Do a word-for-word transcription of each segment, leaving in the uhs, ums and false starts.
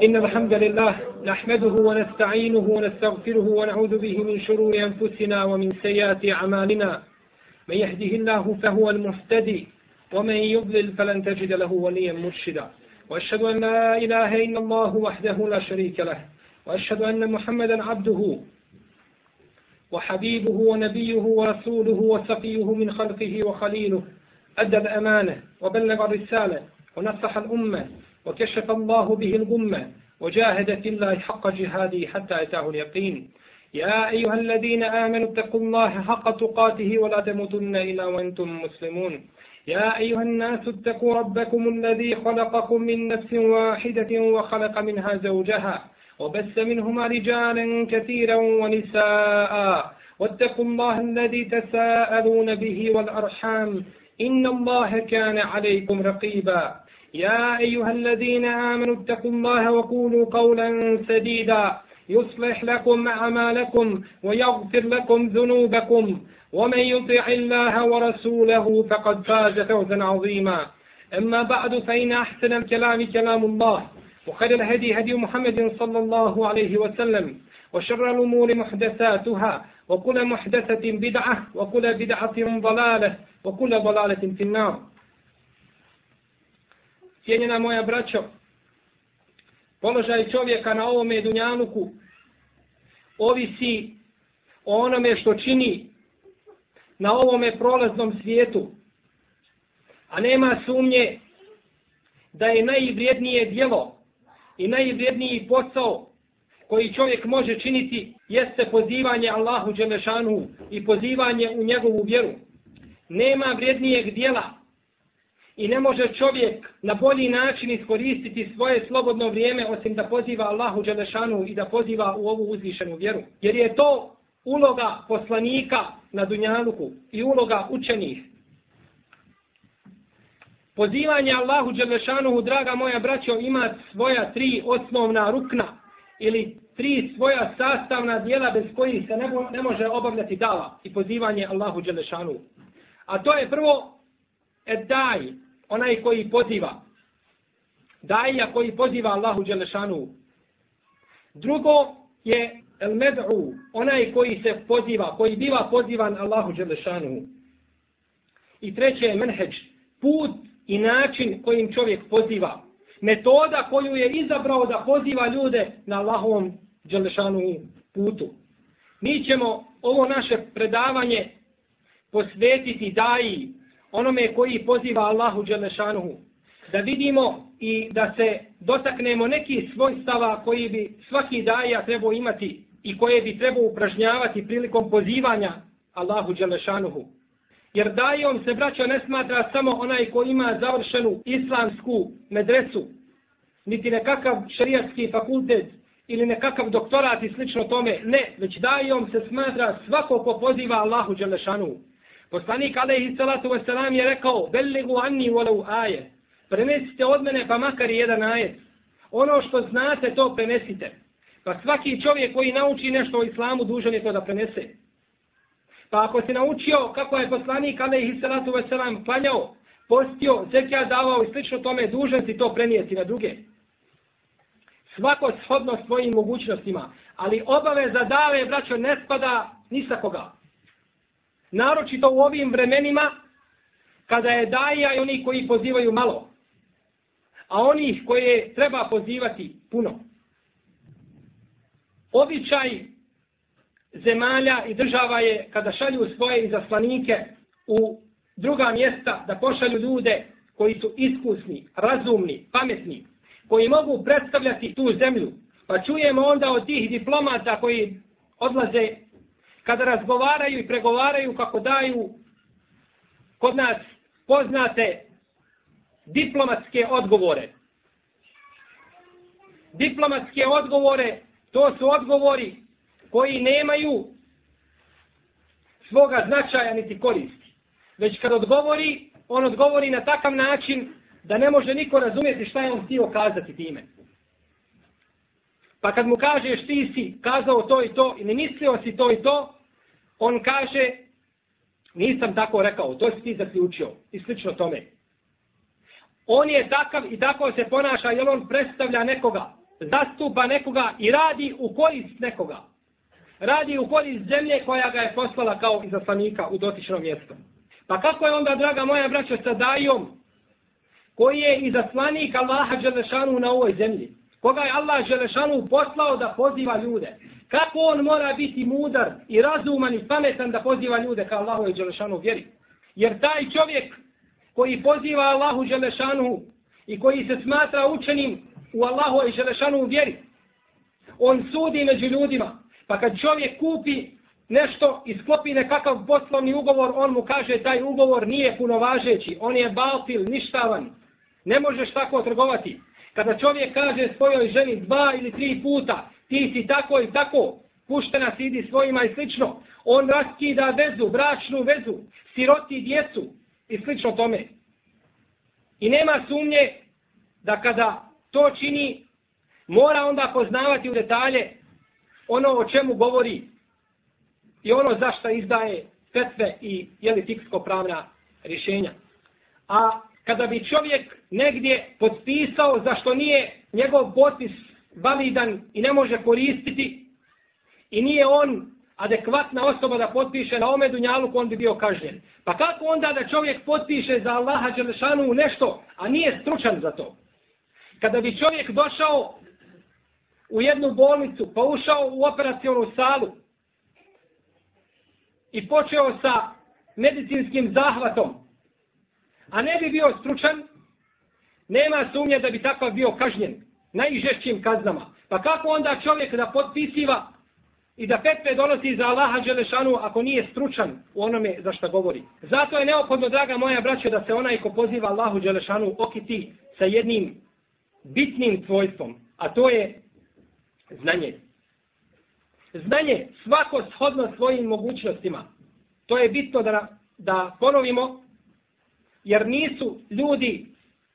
إن الحمد لله نحمده ونستعينه ونستغفره ونعوذ به من شرور أنفسنا ومن سيئات أعمالنا من يهده الله فهو المهتدي ومن يضلل فلن تجد له وليا مرشدا وأشهد أن لا إله إلا الله وحده لا شريك له وأشهد أن محمدا عبده وحبيبه ونبيه ورسوله وصفيه من خلقه وخليله أدى الأمانة وبلغ الرسالة ونصح الأمة وكشف الله به الغمة وجاهد في الله حق جهاده حتى أتاه اليقين يا أيها الذين آمنوا اتقوا الله حق تقاته ولا تموتن إلا وأنتم مسلمون يا أيها الناس اتقوا ربكم الذي خلقكم من نفس واحدة وخلق منها زوجها وبث منهما رجالا كثيرا ونساء واتقوا الله الذي تساءلون به والأرحام إن الله كان عليكم رقيبا يا أيها الذين آمنوا اتقوا الله وقولوا قولا سديدا يصلح لكم أعمالكم ويغفر لكم ذنوبكم ومن يطع الله ورسوله فقد فاز فوزا عظيما أما بعد فإن أحسن الكلام كلام الله وخير الهدي هدي محمد صلى الله عليه وسلم وشر الأمور محدثاتها وكل محدثة بدعة وكل بدعة ضلالة وكل ضلالة في النار. Cijenjena moja braćo, položaj čovjeka na ovome dunjaluku ovisi o onome što čini na ovome prolaznom svijetu, a nema sumnje da je najvrijednije djelo i najvrijedniji posao koji čovjek može činiti jeste pozivanje Allahu dželešanu i pozivanje u njegovu vjeru. Nema vrijednijeg djela i ne može čovjek na bolji način iskoristiti svoje slobodno vrijeme osim da poziva Allahu dželešanu i da poziva u ovu uzvišenu vjeru. Jer je to uloga poslanika na dunjaluku i uloga učenih. Pozivanje Allahu dželešanu, draga moja braćo, ima svoja tri osnovna rukna ili tri svoja sastavna dijela bez kojih se ne, ne može obavljati dava i pozivanje Allahu dželešanu. A to je prvo Ed-dai, onaj koji poziva. Daija koji poziva Allahu dželešanu. Drugo je el-med'u, onaj koji se poziva, koji biva pozivan Allahu dželešanu. I treće je menheđ, put i način kojim čovjek poziva. Metoda koju je izabrao da poziva ljude na Allahovom dželešanu putu. Mi ćemo ovo naše predavanje posvetiti daji, onome koji poziva Allahu dželešanuhu, da vidimo i da se dotaknemo nekih svojstava koji bi svaki daja trebao imati i koje bi trebao upražnjavati prilikom pozivanja Allahu dželešanuhu. Jer dajom se, braćo, ne smatra samo onaj koji ima završenu islamsku medresu, niti nekakav šerijatski fakultet ili nekakav doktorat i slično tome. Ne, već dajom se smatra svako ko poziva Allahu dželešanuhu. Poslanik alejhi salatu vesselam je rekao: "Belligu anni walau aje." Prenesite od mene pa makar i jedan ajet. Ono što znate to prenesite. Pa svaki čovjek koji nauči nešto o islamu dužan je to da prenese. Pa ako si naučio kako je poslanik alejhi salatu vesselam klanjao, postio, zekijat davao i slično tome, dužan si to prenijeti na druge. Svako shodno svojim mogućnostima, ali obaveza dave, braćo, ne spada ni sa koga. Naročito u ovim vremenima kada je daja i oni koji pozivaju malo, a onih koje treba pozivati puno. Običaj zemalja i država je kada šalju svoje izaslanike u druga mjesta da pošalju ljude koji su iskusni, razumni, pametni, koji mogu predstavljati tu zemlju. Pa čujemo onda od tih diplomata koji odlaze, kada razgovaraju i pregovaraju, kako daju kod nas poznate diplomatske odgovore. Diplomatske odgovore, to su odgovori koji nemaju svoga značaja niti koristi. Već kad odgovori, on odgovori na takav način da ne može niko razumjeti šta je on htio kazati time. Pa kad mu kažeš ti si kazao to i to i ne mislio si to i to, on kaže nisam tako rekao, to si ti zaključio i slično tome. On je takav i tako se ponaša jer on predstavlja nekoga. zastupa nekoga i radi u korist nekoga. Radi u korist zemlje koja ga je poslala kao izaslanika u dotično mjesto. Pa kako je onda, draga moja braćo, sa dajom koji je izaslanik Allaha Đelešanu na ovoj zemlji? Koga je Allah Đelešanu poslao da poziva ljude? Kako on mora biti mudar i razuman i pametan da poziva ljude ka Allahu Đelešanu vjeri? Jer taj čovjek koji poziva Allahu Đelešanu i koji se smatra učenim u Allahu Đelešanu vjeri, on sudi među ljudima. Pa kad čovjek kupi nešto i sklopi nekakav poslovni ugovor, on mu kaže taj ugovor nije punovažeći, on je baltil, ništavan. Ne možeš tako trgovati. Kada čovjek kaže svojoj ženi dva ili tri puta, ti si tako i tako, puštena si, idi svojima i slično, on raskida vezu, bračnu vezu, siroti djecu i slično tome. I nema sumnje da kada to čini, mora onda poznavati u detalje ono o čemu govori i ono zašto izdaje fetve i jeli fiksko-pravna rješenja. A kada bi čovjek negdje potpisao zašto nije njegov potpis validan i ne može koristiti i nije on adekvatna osoba da potpiše na ome dunjaluku, on bi bio kažnjen. Pa kako onda da čovjek potpiše za Allaha Đelešanu nešto, a nije stručan za to? Kada bi čovjek došao u jednu bolnicu, pa ušao u operacionu salu i počeo sa medicinskim zahvatom, a ne bi bio stručan, nema sumnje da bi takav bio kažnjen najžešćim kaznama. Pa kako onda čovjek da potpisiva i da fetve donosi za Allaha Đelešanu ako nije stručan u onome za što govori? Zato je neophodno, draga moja braćo, da se onaj ko poziva Allahu Đelešanu okiti sa jednim bitnim svojstvom, a to je znanje. Znanje svako shodno svojim mogućnostima. To je bitno da, da ponovimo, jer nisu ljudi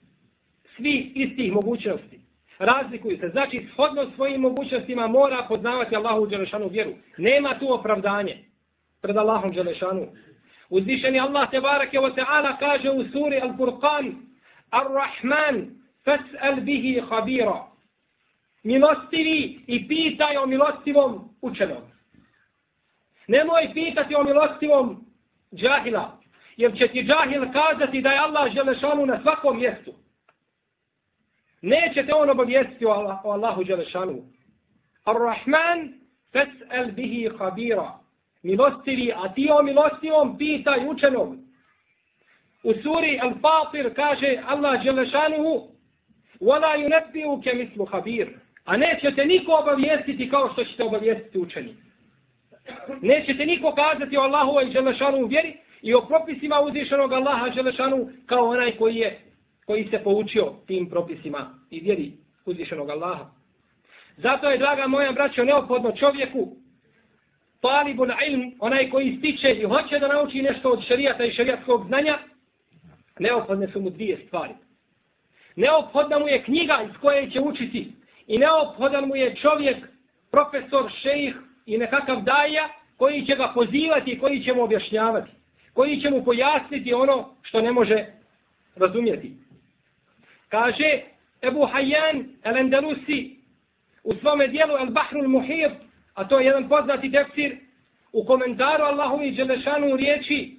svi istih mogućnosti. Razlikuju se. Znači, shodno svojim mogućnostima mora poznavati Allahu Đelešanu vjeru. Nema tu opravdanje pred Allahom Đelešanu. Uzvišeni Allah tebareke ve ta'ala kaže u suri Al-Furqan: Ar-Rahman fas'al bihi khabira. Milostivi i pitaj o milostivom učenom. Nemoj pitati o milostivom džahila, jer će ti džahil kazati da je Allah Đelešanu na svakom mjestu. Neće te on obavijestiti o, Allah, o Allahu Đelešanu. Ar-Rahman fas'al bihi khabira. Milostivi, a ti o milostivom pitaj učenog. U suri Al-Fatir kaže Allah Đelešanuhu: وَلَا يُنَبِّئُكَ مِثْلُ خَبِيرٍ. A nećete niko obavijestiti kao što ćete obavijestiti učeni. Nećete niko kazati o Allahu i Đelešanu vjeri i o propisima uzvišenog Allaha Đelešanu kao onaj koji je koji se poučio tim propisima i vjeri uzvišenog Allaha. Zato je, draga moja braćo, neophodno čovjeku, talibul ilm, onaj koji stiče i hoće da nauči nešto od šerijata i šerijatskog znanja, neophodne su mu dvije stvari. Neophodna mu je knjiga iz koje će učiti i neophodan mu je čovjek, profesor, šejih i nekakav daja koji će ga pozivati i koji će mu objašnjavati, koji će mu pojasniti ono što ne može razumjeti. Kaže Ebu Hayyan el-Andalusi u svome dijelu Al-Bahrul Muhit, a to je jedan poznati tefsir, u komentaru Allahovi Đelešanu riječi: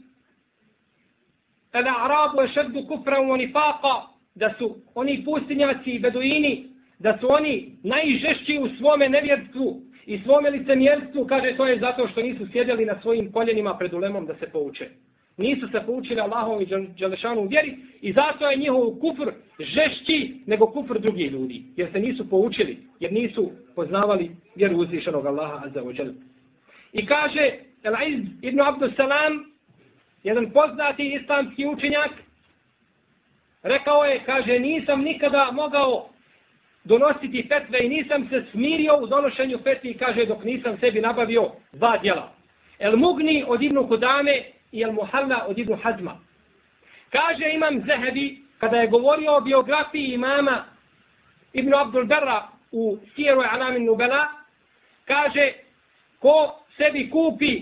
El-A'rabu ešeddu kufran wa nifaqa, da su oni pustinjaci i beduini, da su oni najžešći u svome nevjerstvu i svome licemjerstvu. Kaže, to je zato što nisu sjedili na svojim koljenima pred ulemom da se pouče. Nisu se poučili Allahom i Đelešanu u vjeri i zato je njihov kufr žešći nego kufr drugih ljudi. Jer se nisu poučili, jer nisu poznavali vjeru uzvišenog Allaha azza wa jalla. I kaže El-Izz ibn Abdus Salam, jedan poznati islamski učenjak, rekao je, kaže, nisam nikada mogao donositi fetve i nisam se smirio u donošenju fetvi, kaže, dok nisam sebi nabavio dva djela. El Mugni od Ibnu Kudame i El Muhalla od Ibnu Hazma. Kaže Imam Zehebi, kada je govorio o biografiji imama Ibnu Abdul Berra u Sijeru Alamin Nubela, kaže, ko sebi kupi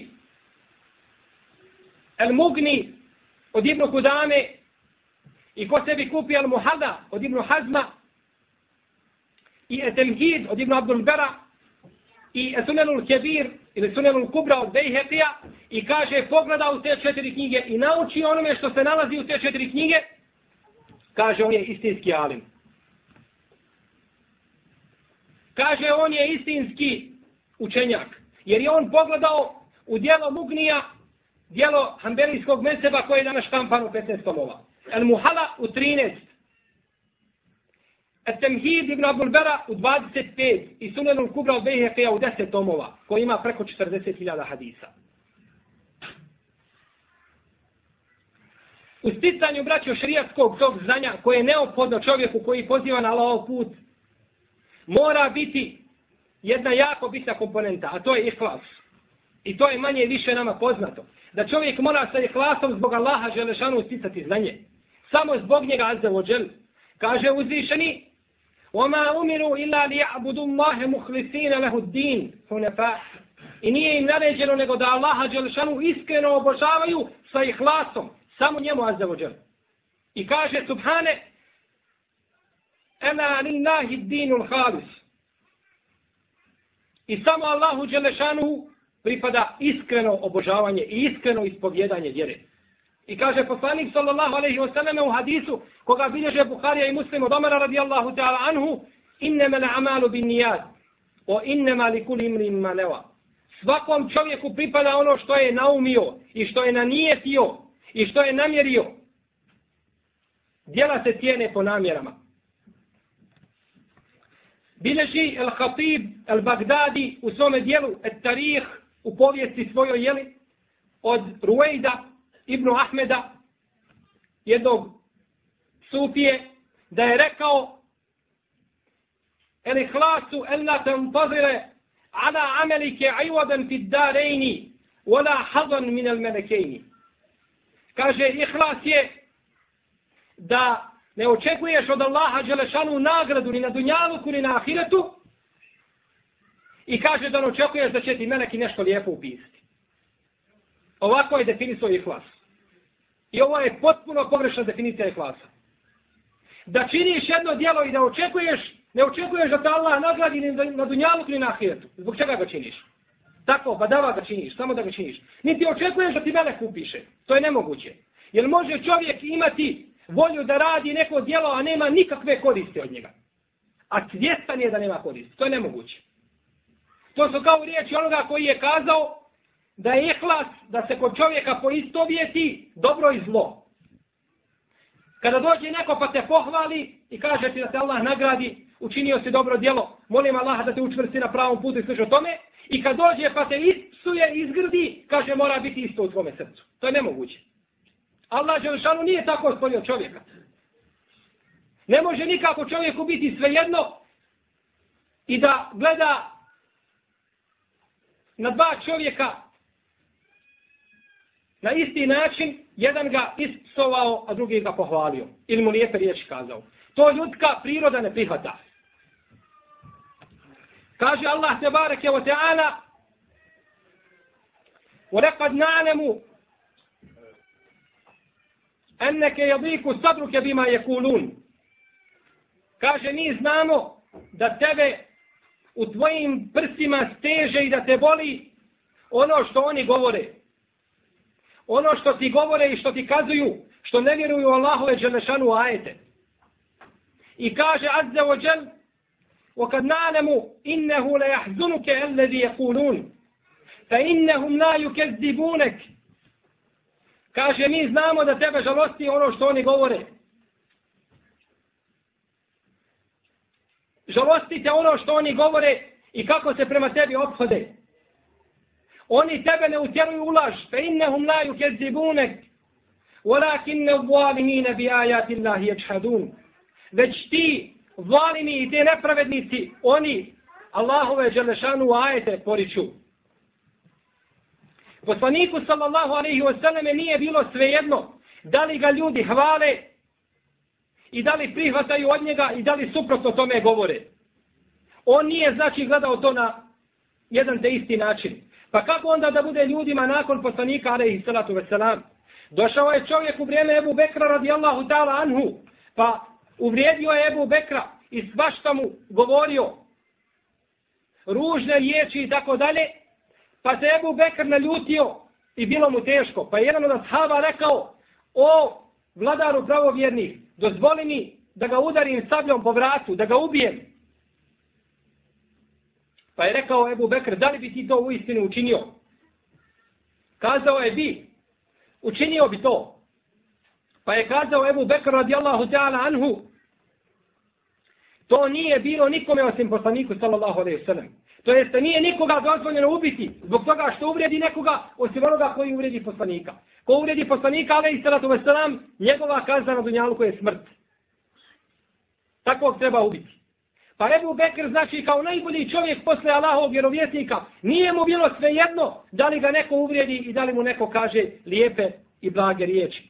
El Mugni od Ibnu Kudame i ko sebi kupi Al Muhalla od Ibnu Hazma, i Etemhid od Ibn Abdul Bera i Sunanul Kebir ili Sunanul Kubra od Bejhetija i kaže pogleda u te četiri knjige i nauči onome što se nalazi u te četiri knjige, kaže on je istinski alim. Kaže on je istinski učenjak, jer je on pogledao u dijelo Mugnija, dijelo Hanbelijskog mezheba koje je danas štampano u petnaest tomova. El Muhala u trinaest. Etemhid Ibn Abdul Bera u dvadeset pet i Sunanul Kubra od Bejhetija u deset tomova, koji ima preko četrdeset hiljada hadisa. U sticanju, braćo, šerijatskog tog znanja koje je neophodno čovjeku koji poziva na Allahov put, mora biti jedna jako bitna komponenta, a to je ihlas. I to je manje i više nama poznato. Da čovjek mora sa ihlasom zbog Allaha Želešanu sticati znanje. Samo zbog njega azza wa džel. Kaže uzvišeni: وَمَا أُمِرُوا إِلَّا لِيَعْبُدُوا اللَّهَ مُخْلِصِينَ لَهُ الدِّينَ حُنَفَاءَ. I nije im naređeno nego da Allaha Želešanu iskreno obožavaju sa ihlasom. Samo njemu azza wa džel. I kaže subhane: Ela lillahi dinul halis. I samo Allahu Đelešanu pripada iskreno obožavanje i iskreno ispovjedanje vjere. I kaže poslanik sallallahu alejhi ve selleme u hadisu koga bilježe Buharija i Muslim od Omara radijallahu ta'ala anhu: Innama al-amalu bin-niyat wa innama likulli imrin ma nawa. Svakom čovjeku pripada ono što je naumio i što je nanijetio i što je namjerio. Djela se cijene po namjerama. Bileži El-Khatib El-Bagdadi u svome dijelu Et-Tarih u povijesti svojoj jeli od Ruejda ibn Ahmeda, jednog sufije, da je rekao: El-Ihlasu ella tantazire ala amelike ajwadan fid darejni wala hazan min al-melekejni. Kaže, ihlas je da ne očekuješ od Allaha Đelešanu nagradu ni na dunjaluku ni na ahiretu i kaže da ne očekuješ da će ti meleki nešto lijepo upisati. Ovako je definisao ihlas. I ovo je potpuno pogrešna definicija ihlasa. Da činiš jedno djelo i da očekuješ, ne očekuješ da te Allah nagradi ni na dunjaluku ni na ahiretu. Zbog čega ga činiš? Tako, badava ga činiš, samo da ga činiš. Niti očekuješ da ti melek upiše. To je nemoguće. Jer može čovjek imati volju da radi neko djelo, a nema nikakve koristi od njega. A svjestan je da nema koristi. To je nemoguće. To su kao riječi onoga koji je kazao da je ihlas, da se kod čovjeka poistovjeti dobro i zlo. Kada dođe neko pa te pohvali i kaže ti da te Allah nagradi, učinio si dobro djelo, molim Allaha da te učvrsti na pravom putu i slično o tome, i kad dođe pa te ispsuje, izgrdi, kaže mora biti isto u tvome srcu. To je nemoguće. Allah Đelešanu nije tako stvorio čovjeka. Ne može nikako čovjeku biti svejedno i da gleda na dva čovjeka na isti način, jedan ga ispsovao, a drugi ga pohvalio. Ili mu lijepe riječi kazao. To ljudska priroda ne prihvata. Kaže Allah tebareke wa ta'ala: وَلَقَدْ نَعْلَمُ أَنَّكَ يَضِيكُ صَدْرُكَ بِمَا يَقُولُونَ. Kaže, mi znamo da tebe u tvojim prsima steže i da te boli ono što oni govore. Ono što ti govore i što ti kazuju, što ne vjeruju Allahove Đelešanu ajete. I kaže azza wa jal: وَقَدْ نَعْلَمُ إِنَّهُ لَيَحْزُنُكَ الَّذِي يَقُولُونَ فَإِنَّهُمْ لَا يُكَذِّبُونَكَ. Kaže, mi znamo da tebe žalosti ono što oni govore. Žalosti te ono što oni govore i kako se prema tebi ophode. Oni tebe ne utjeruju u laž. فَإِنَّهُمْ لَا يُكَذِّبُونَكَ وَلَكِنَّ الظَّالِمِينَ بِآيَاتِ اللَّهِ يَجْحَدُونَ. Već ti zalimi i te nepravednici, oni Allahove Đelešanu ajete poriču. Poslaniku sallallahu alejhi ve selleme nije bilo svejedno da li ga ljudi hvale i da li prihvataju od njega i da li suprotno tome govore. On nije znači gledao to na jedan te isti način. Pa kako onda da bude ljudima nakon poslanika alejhi salatu vesselam? Došao je čovjek u vrijeme Ebu Bekra radijallahu ta'ala anhu, pa uvrijedio je Ebu Bekra i svašta mu govorio ružne riječi i tako dalje, pa se Ebu Bekr naljutio i bilo mu teško. Pa je jedan od ashaba rekao, o vladaru pravovjernih, dozvoli mi da ga udarim sabljom po vratu, da ga ubijem. Pa je rekao Ebu Bekr, da li bi ti to uistinu učinio? Kazao je bi, učinio bi to. Pa je kazao Ebu Bekr radijallahu ta'ala anhu, to nije bilo nikome osim poslaniku sallallahu alejhi ve sellem. To jeste nije nikoga dozvoljeno ubiti zbog toga što uvredi nekoga osim onoga koji uvredi poslanika. Ko uvredi poslanika alejhi salatu vesselam, njegova kazna na dunjaluku je smrt. Takvog treba ubiti. Pa Ebu Bekr znači kao najbolji čovjek posle Allahovog vjerovjesnika, nije mu bilo svejedno da li ga neko uvredi i da li mu neko kaže lijepe i blage riječi.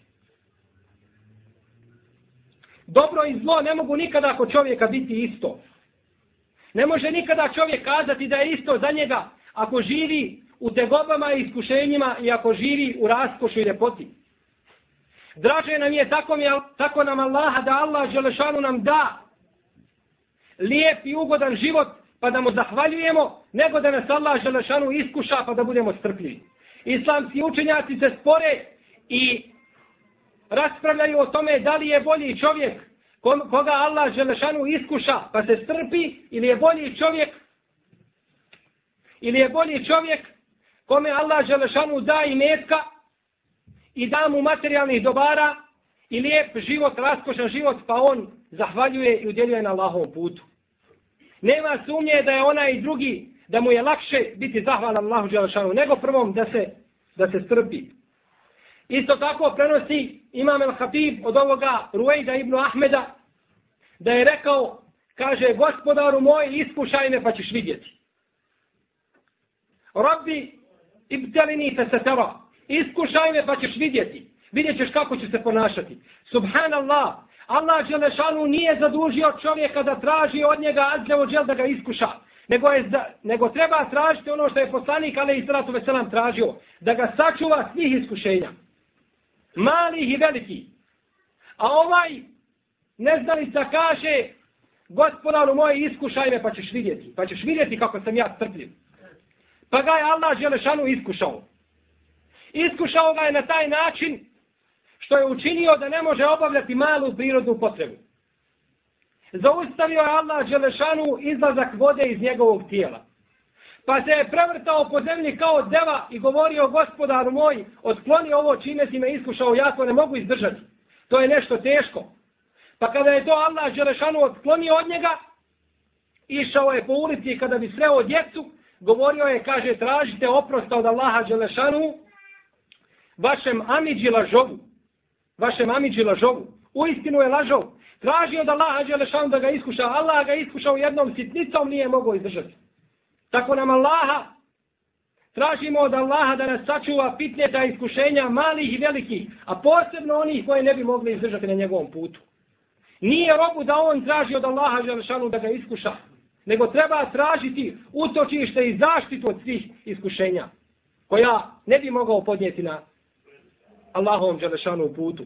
Dobro i zlo ne mogu nikada kod čovjeka biti isto. Ne može nikada čovjek kazati da je isto za njega ako živi u tegobama i iskušenjima i ako živi u raskošu i ljepoti. Draže nam je tako, tako nam Allaha da Allah dželešanu nam da lijep i ugodan život pa da mu zahvaljujemo, nego da nas Allah dželešanu iskuša pa da budemo strpljivi. Islamski učenjaci se spore i raspravljaju o tome da li je bolji čovjek koga Allah dželešanu iskuša pa se strpi, ili je bolji čovjek ili je bolji čovjek kome Allah dželešanu da imetka i da mu materijalnih dobara i lijep život, raskošan život, pa on zahvaljuje i udjeljuje na Allahovom putu. Nema sumnje da je onaj i drugi, da mu je lakše biti zahvalan Allahu dželešanu nego prvom da se, da se strpi. Isto tako prenosi Imam el-Hatib od ovoga Ruejda ibn Ahmeda da je rekao, kaže, gospodaru moj, iskušaj me pa ćeš vidjeti. Rabbi ibtelini fe setara, iskušaj me pa ćeš vidjeti. Vidjet ćeš kako će se ponašati. Subhanallah, Allah dželešanu nije zadužio čovjeka da traži od njega azzeođel da ga iskuša. Nego, je, nego treba tražiti ono što je poslanik alejhi salatu vesselam tražio, da ga sačuva svih iskušenja. Malih i velikih. A ovaj neznalica kaže, gospodaru moj, iskušaj me pa ćeš vidjeti. Pa ćeš vidjeti kako sam ja strpljiv. Pa ga je Allah dželešanu iskušao. Iskušao ga je na taj način što je učinio da ne može obavljati malu prirodnu potrebu. Zaustavio je Allah dželešanu izlazak vode iz njegovog tijela. Pa se je prevrtao po zemlji kao deva i govorio, gospodaru moj, otkloni ovo čime si me iskušao, ja to ne mogu izdržati. To je nešto teško. Pa kada je to Allah dželešanu otklonio od njega, išao je po ulici i kada bi sreo djecu, govorio je, kaže, tražite oprosta od Allaha dželešanu vašem amidži lažovu. Vašem amidži lažovu. Uistinu je lažov. Tražio od Allaha dželešanu da ga iskuša. Allah ga iskušao jednom sitnicom, nije mogao izdržati. Tako nam Allaha tražimo od Allaha da nas sačuva fitneta iskušenja malih i velikih, a posebno onih koji ne bi mogli izdržati na njegovom putu. Nije robu da on traži od Allaha dželešanu da ga iskuša, nego treba tražiti utočište i zaštitu od svih iskušenja, koja ne bi mogao podnijeti na Allahovom dželešanu putu.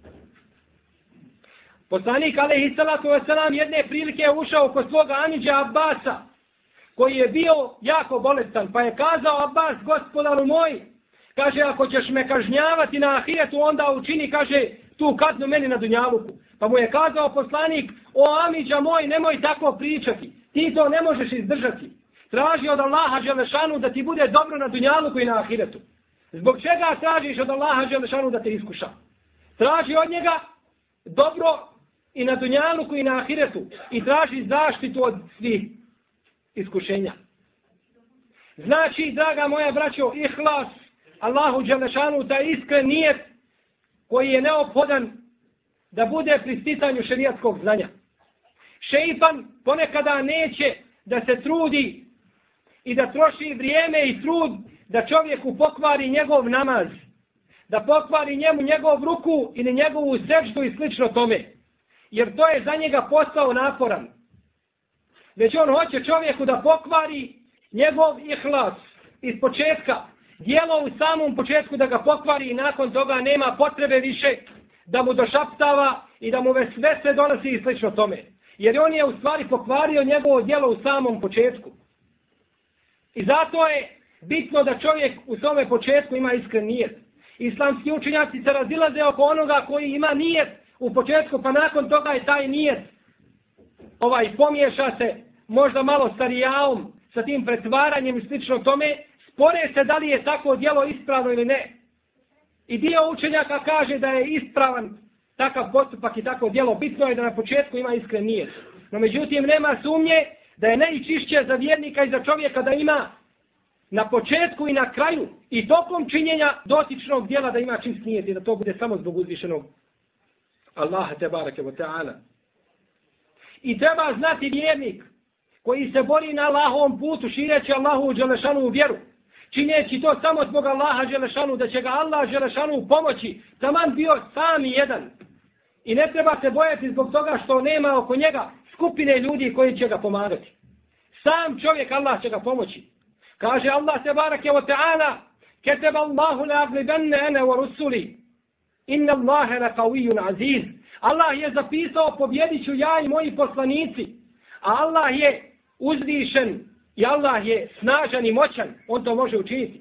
Poslanik alejhi salatu vesselam jedne prilike je ušao kod svoga amidža Abbasa, koji je bio jako bolestan, pa je kazao Abbas, gospodaru moj, kaže, ako ćeš me kažnjavati na ahiretu, onda učini, kaže, tu kaznu meni na dunjaluku. Pa mu je kazao poslanik, o amidža moj, nemoj tako pričati, ti to ne možeš izdržati. Traži od Allaha dželešanu da ti bude dobro na dunjaluku i na ahiretu. Zbog čega tražiš od Allaha dželešanu da te iskuša? Traži od njega dobro i na dunjaluku i na ahiretu i traži zaštitu od svih iskušenja. Znači, draga moja braćo, ihlas Allahu dželešanu, taj iskren nijet koji je neophodan da bude pri sticanju šerijatskog znanja. Šeitan ponekada neće da se trudi i da troši vrijeme i trud da čovjeku pokvari njegov namaz, da pokvari njemu njegov ruku ili njegovu seždu i slično tome, jer to je za njega posao naporan. Već on hoće čovjeku da pokvari njegov ihlas iz početka, dijelo u samom početku da ga pokvari i nakon toga nema potrebe više da mu došaptava i da mu sve sve donosi i slično tome. Jer on je u stvari pokvario njegovo djelo u samom početku. I zato je bitno da čovjek u svome početku ima iskren nijet. Islamski učenjaci se razilaze oko onoga koji ima nijet u početku, pa nakon toga je taj nijet ovaj pomiješa se možda malo sa rijaom, sa tim pretvaranjem i slično tome, spore se da li je tako djelo ispravno ili ne. I dio učenjaka kaže da je ispravan takav postupak i tako djelo. Bitno je da na početku ima iskren nijet. No međutim nema sumnje da je najčišće za vjernika i za čovjeka da ima na početku i na kraju i tokom činjenja dotičnog djela da ima čist nijet i da to bude samo zbog uzvišenog Allaha tebareke ve ta'ala. I treba znati vjernik koji se bori na Allahovom putu šireći Allahu dželešanu vjeru, čineći to samo zbog Allaha dželešanu, da će ga Allah dželešanu pomoći, taman bio sam jedan. I ne treba se bojati zbog toga što nema oko njega skupine ljudi koji će ga pomagati. Sam čovjek Allah će ga pomoći. Kaže Allah tebareke ve ta'ala: "Keteba Allahu la aglibanna ana wa rusuli. Inna Allaha la qawiyyun aziz." Allah je zapisao pobjedit ću ja i moji poslanici. A Allah je uzvišen i Allah je snažan i moćan. On to može učiniti.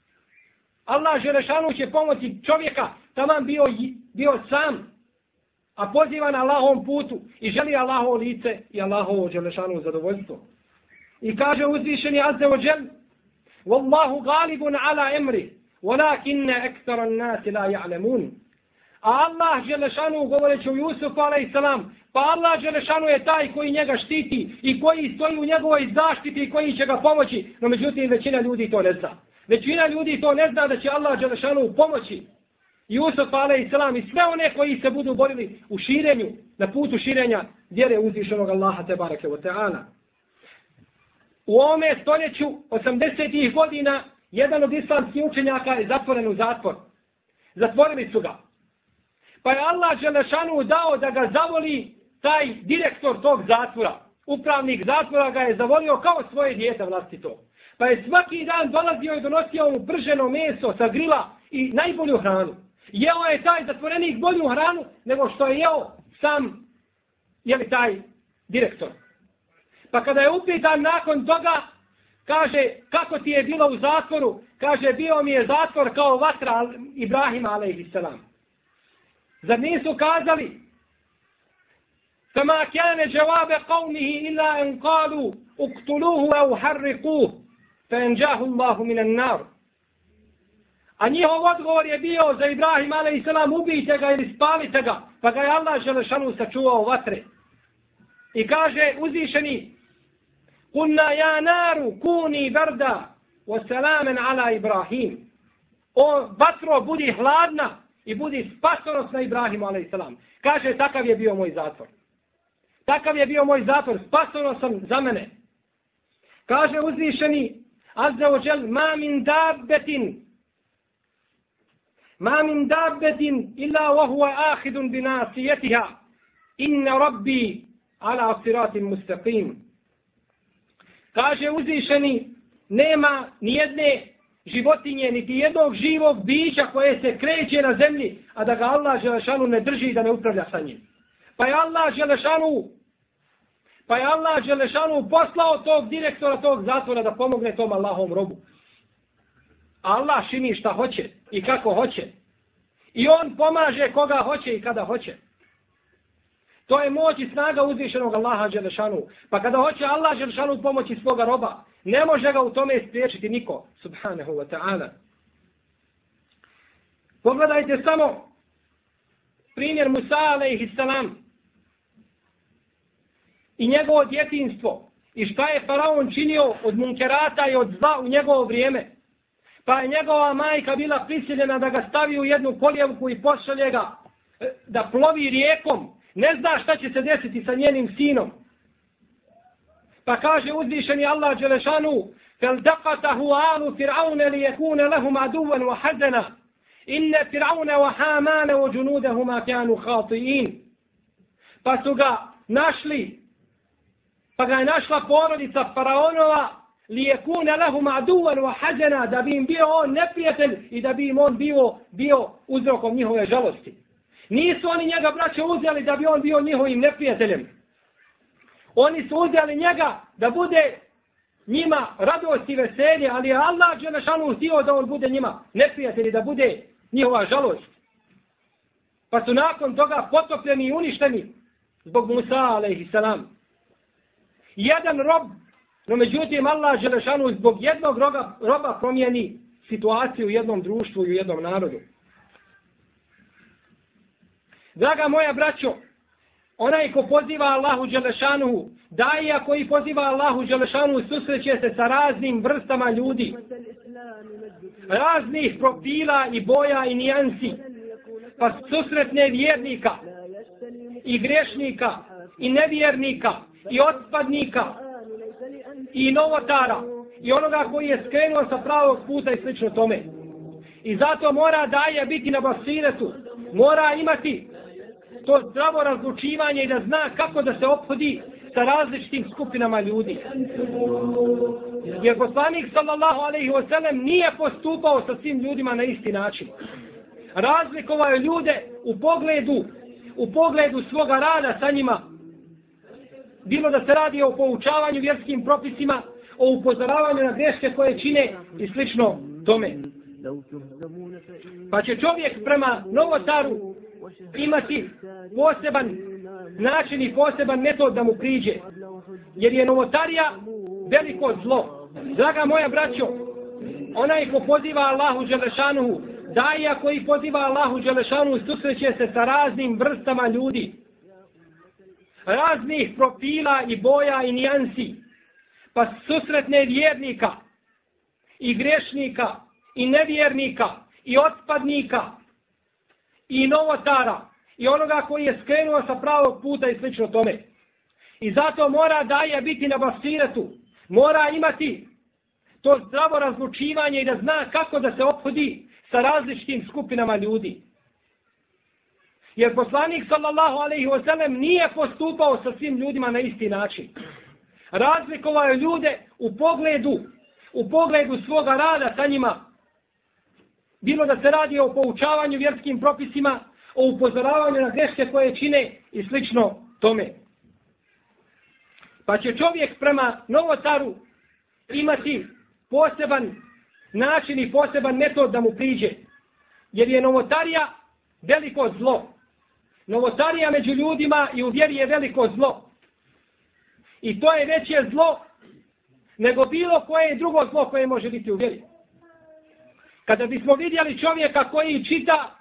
Allah dželešanu će pomoći čovjeka taman bio, bio sam, a poziva na Allahovom putu i želi Allahovo lice i Allahovo dželešanu zadovoljstvo. I kaže uzvišeni azza wa džel: "Wallahu galibun ala emri, walakinna ekstara nasi la ja'lemun." A Allah dželešanu, govoreći o Jusufu alejsalam, pa Allah dželešanu je taj koji njega štiti i koji stoji u njegovoj zaštiti i koji će ga pomoći. No međutim većina ljudi to ne zna. Većina ljudi to ne zna da će Allah dželešanu pomoći Jusuf alejsalam i sve one koji se budu borili u širenju, na putu širenja vjere uzvišenog Allaha tebareke ve ta'ala. U ovome stoljeću osamdesetih godina jedan od islamskih učenjaka je zatvoren u zatvor. Zatvorili su ga. Pa je Allah dželešanu dao da ga zavoli taj direktor tog zatvora. Upravnik zatvora ga je zavolio kao svoje dijete vlastito. Pa je svaki dan dolazio i donosio mu prženo meso sa grila i najbolju hranu. Jeo je taj zatvorenik bolju hranu nego što je jeo sam jeli taj direktor. Pa kada je upitan nakon toga, kaže, kako ti je bilo u zatvoru? Kaže, bio mi je zatvor kao vatra Ibrahima alejhisselam. Zar nisu kazali: "Fama kana jawabe qawmihi illa an qalu uqtuluhu aw harriquhu fanjahu Allahu minan nar." A njihov odgovor je bio za Ibrahima alejhisselam: ubijte ga ili spalite ga, pa ga je Allah dželešanu sačuvao vatre. I kaže uzvišeni: "Kulna ja naru kuni barda wa salaman ala Ibrahim." O vatro, budi hladna i budi spasonosna Ibrahimu alejsalam. Kaže, takav je bio moj zatvor. Takav je bio moj zatvor, spasonosan za mene. Kaže uzvišeni azza wa džel: "Ma min dabbetin Ma min dabbetin illa wa huwa ahidun bi nasiyatiha. Inna rabbi ala siratin mustaqim." Kaže uzvišeni, nema ni jedne životinje, niti jednog živog bića koje se kreće na zemlji, a da ga Allah dželešanu ne drži i da ne upravlja sa njim. Pa je Allah dželešanu, pa je Allah dželešanu poslao tog direktora tog zatvora da pomogne tom Allahovom robu. Allah čini šta hoće i kako hoće. I on pomaže koga hoće i kada hoće. To je moć i snaga uzvišenog Allaha dželešanu. Pa kada hoće Allah dželešanu pomoći svoga roba, ne može ga u tome spriječiti niko. Subhanahu wa ta'ala. Pogledajte samo primjer Musa alejhisselam i njegovo djetinjstvo i šta je faraon činio od munkerata i od zla u njegovo vrijeme. Pa je njegova majka bila prisiljena da ga stavi u jednu kolijevku i pošalje ga da plovi rijekom. Ne zna šta će se desiti sa njenim sinom. Pa kaže uzvišeni Allah dželešanu: "Faltaqatahu alu fir'auna liyakuna lahum aduwan wa hazana. Inna fir'auna wa hamana wa junudahuma kanu khati'in." Pa su ga našli, pa ga je našla porodica faraonova, liyakuna lahum aduwan wa hazana, da bi im bio on neprijatelj i da bi im on bio, bio uzrokom njihove žalosti. Nisu oni njega, braće, uzeli da bi on bio njihovim neprijateljem. Oni su uzeli njega da bude njima radost i veselje, ali je Allah dželešanu htio da on bude njima neprijatelj, da bude njihova žalost. Pa su nakon toga potopljeni i uništeni zbog Musa alejhiselam. Jedan rob, no međutim Allah dželešanu zbog jednog roba, roba promijeni situaciju u jednom društvu i u jednom narodu. Draga moja braćo, onaj ko poziva Allahu dželešanu, daija koji poziva Allahu dželešanu, susreće se sa raznim vrstama ljudi, raznih profila i boja i nijansi, pa susretne vjernika i grešnika i nevjernika i otpadnika i novotara i onoga koji je skrenuo sa pravog puta i slično tome. I zato mora daija biti na basiretu, mora imati to zdravo razlučivanje i da zna kako da se ophodi sa različitim skupinama ljudi. Jer poslanik sallallahu alejhi ve sellem nije postupao sa svim ljudima na isti način. Razlikovao je ljude u pogledu, u pogledu svoga rada sa njima. Bilo da se radi o poučavanju vjerskim propisima, o upozoravanju na greške koje čine i slično tome. Pa će čovjek prema novotaru imati poseban način i poseban metod da mu priđe. Jer je novotarija veliko zlo. Draga moja braćo, onaj ko poziva Allahu dželešanuhu, daija koji poziva Allahu dželešanuhu, susreće se sa raznim vrstama ljudi, raznih profila i boja i nijansi, pa susretne vjernika i grešnika i nevjernika i otpadnika i novotara i onoga koji je skrenuo sa pravog puta i slično tome. I zato mora daija biti na basiretu, mora imati to zdravo razlučivanje i da zna kako da se ophodi sa različitim skupinama ljudi. Jer poslanik sallallahu alejhi ve sellem nije postupao sa svim ljudima na isti način. Razlikovao je ljude u pogledu, u pogledu svoga rada sa njima. Bilo da se radi o poučavanju vjerskim propisima, o upozoravanju na greške koje čine i slično tome. Pa će čovjek prema novotaru imati poseban način i poseban metod da mu priđe. Jer je novotarija veliko zlo. Novotarija među ljudima i u vjeri je veliko zlo. I to je veće zlo nego bilo koje drugo zlo koje može biti u vjeri. Kada bismo vidjeli čovjeka koji čita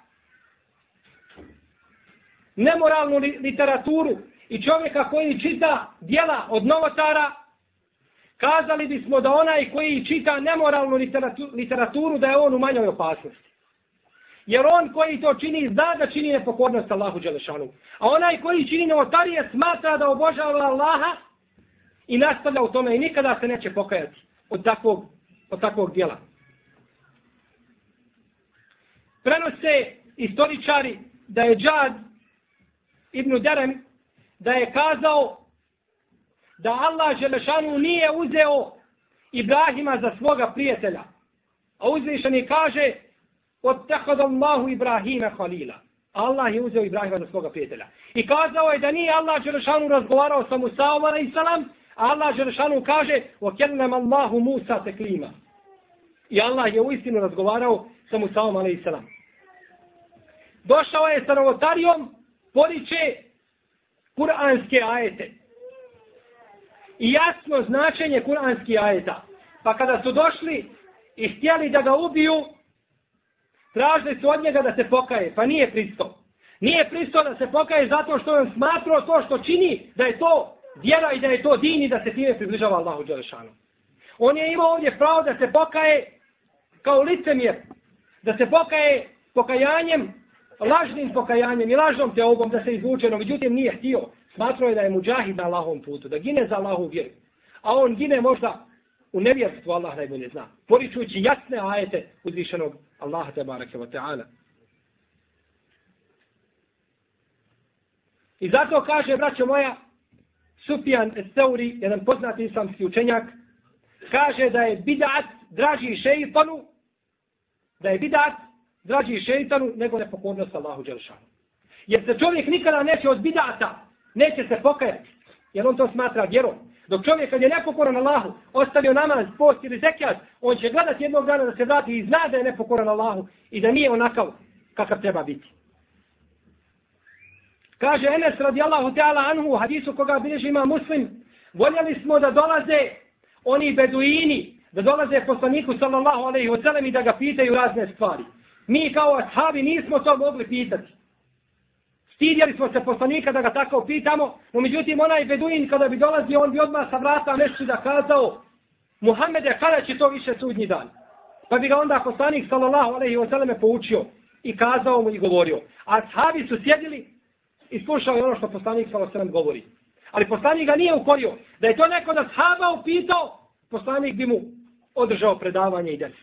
nemoralnu literaturu i čovjeka koji čita djela od novotara, kazali bismo da onaj koji čita nemoralnu literaturu da je on u manjoj opasnosti. Jer on koji to čini zna da čini nepokornost Allahu dželešanu. A onaj koji čini novotarije smatra da obožava Allaha i nastavlja u tome i nikada se neće pokajati od takvog, od takvog djela. Prenose istoričari da je Džad ibn Derem da je kazao da Allah dželešanu nije uzeo Ibrahima za svoga prijatelja. A uzvišeni kaže ottehada Allahu Ibrahima halila. Allah je uzeo Ibrahima za svoga prijatelja. I kazao je da nije Allah dželešanu razgovarao sa Musaom alejhiselam, a Allah dželešanu kaže وَكَلَّمَ Allahu Musa teklima. I Allah je uistinu razgovarao sa Musaom alejhiselam. Došao je sa novotarijom, poriče kuranske ajete. I jasno značenje kuranskih ajeta. Pa kada su došli i htjeli da ga ubiju, tražili su od njega da se pokaje, pa nije pristo. Nije pristo da se pokaje zato što on smatrao to što čini, da je to vjera i da je to din i da se time približava Allahu dželešanu. On je imao ovdje pravo da se pokaje kao licemjer, da se pokaje pokajanjem, lažnim pokajanjem i lažnom teobom da se izvuče, no međutim nije htio. Smatrao je da je muđahid na Allahovom putu, da gine za Allahovu vjeru. A on gine možda u nevjerstvu, Allah najbolje zna. Poričujući jasne ajete uzvišenog Allaha tebareke ve ta'ala. I zato kaže, braćo moja, Sufjan es-Seuri, jedan poznati islamski učenjak, kaže da je bid'at draži šeitanu, da je bid'at draži šeitanu nego nepokornost Allahu dželešanu. Jer se čovjek nikada neće od bid'ata, neće se pokajati. jer on to smatra vjerom. Dok čovjek kad je nepokoran Allahu, ostavio namaz, post ili zekat, on će gledati jednog dana da se vrati i zna da je nepokoran Allahu i da nije onakav kakav treba biti. Kaže Enes radijallahu ta'ala anhu u hadisu koga bilježi ima Muslim, voljeli smo da dolaze oni beduini, da dolaze poslaniku sallallahu alejhi ve sellem i da ga pitaju razne stvari. Mi kao ashabi nismo to mogli pitati. Stidjeli smo se poslanika da ga tako pitamo, no međutim onaj beduin kada bi dolazio, on bi odmah sa vrata nešto da kazao, Muhammede, kada će to više sudnji dan? Pa bi ga onda poslanik sallallahu alejhi ve sellem poučio i kazao mu i govorio. A ashabi su sjedili i slušali ono što poslanik sallallahu alejhi ve sellem govori. Ali poslanik ga nije ukorio. Da je to neko da ashaba upitao, poslanik bi mu održao predavanje i ders.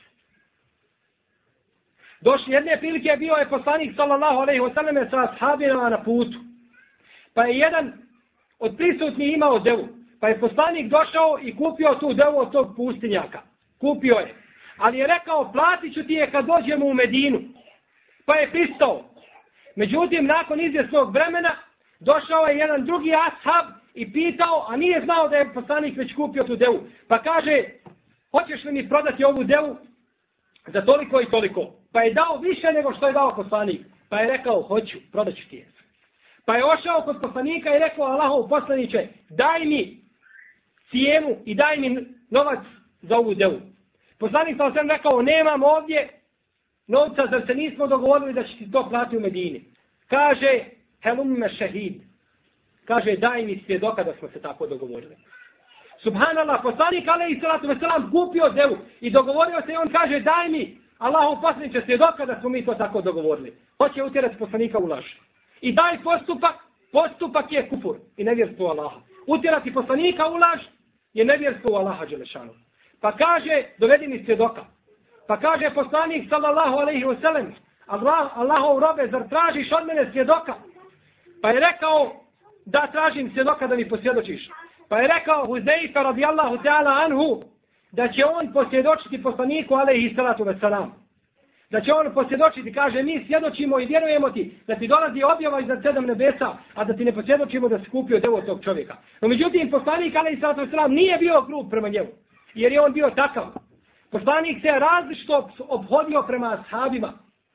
Došli jedne prilike bio je poslanik sallallahu alejhi ve sellem sa ashabima na putu. Pa je jedan od prisutnih imao devu. Pa je poslanik došao i kupio tu devu od tog pustinjaka. Kupio je. Ali je rekao, platit ću ti je kad dođemo u Medinu. Pa je pristao. Međutim, nakon izvjesnog vremena, došao je jedan drugi ashab i pitao, a nije znao da je poslanik već kupio tu devu. Pa kaže, hoćeš li mi prodati ovu devu za toliko i toliko? Pa je dao više nego što je dao poslanik. Pa je rekao, hoću, prodat ću ti je. Pa je ošao kod poslanika i rekao, Allahov poslaniče, daj mi cijenu i daj mi novac za ovu devu. Poslanik sam sam rekao, nemam ovdje novca, zar se nismo dogovorili da će ti to platiti u Medini. Kaže, helumme šehid. Kaže, daj mi svjedoka da smo se tako dogovorili. Subhanallah, poslanik alejhi salatu vesselam kupio devu i dogovorio se i on kaže, daj mi Allahov poslaniče svjedoka da smo mi to tako dogovorili. Hoće utjerati poslanika u laž. I daj postupak, postupak je kufur i nevjerstvo u Allaha. Utjerati poslanika u laž je nevjerstvo u Allaha dželešanu. Pa kaže, dovedi mi svjedoka. Pa kaže poslanik sallallahu alejhi ve sellem, Allah, Allahov robe, zar tražiš od mene svjedoka? Pa je rekao, da tražim svjedoka da mi posvjedočiš. Pa je rekao Huzeifa radijallahu ta'ala anhu, da će on posvjedočiti poslaniku alejhi salatu vesselam. Da će on posvjedočiti, kaže, mi svjedočimo i vjerujemo ti da ti dolazi objava iznad sedam nebesa, a da ti ne posvjedočimo da si kupio devu od tog čovjeka. No međutim, poslanik alejhi salatu vesselam nije bio grub prema njemu, jer je on bio takav. Poslanik se različito obhodio prema ashabima.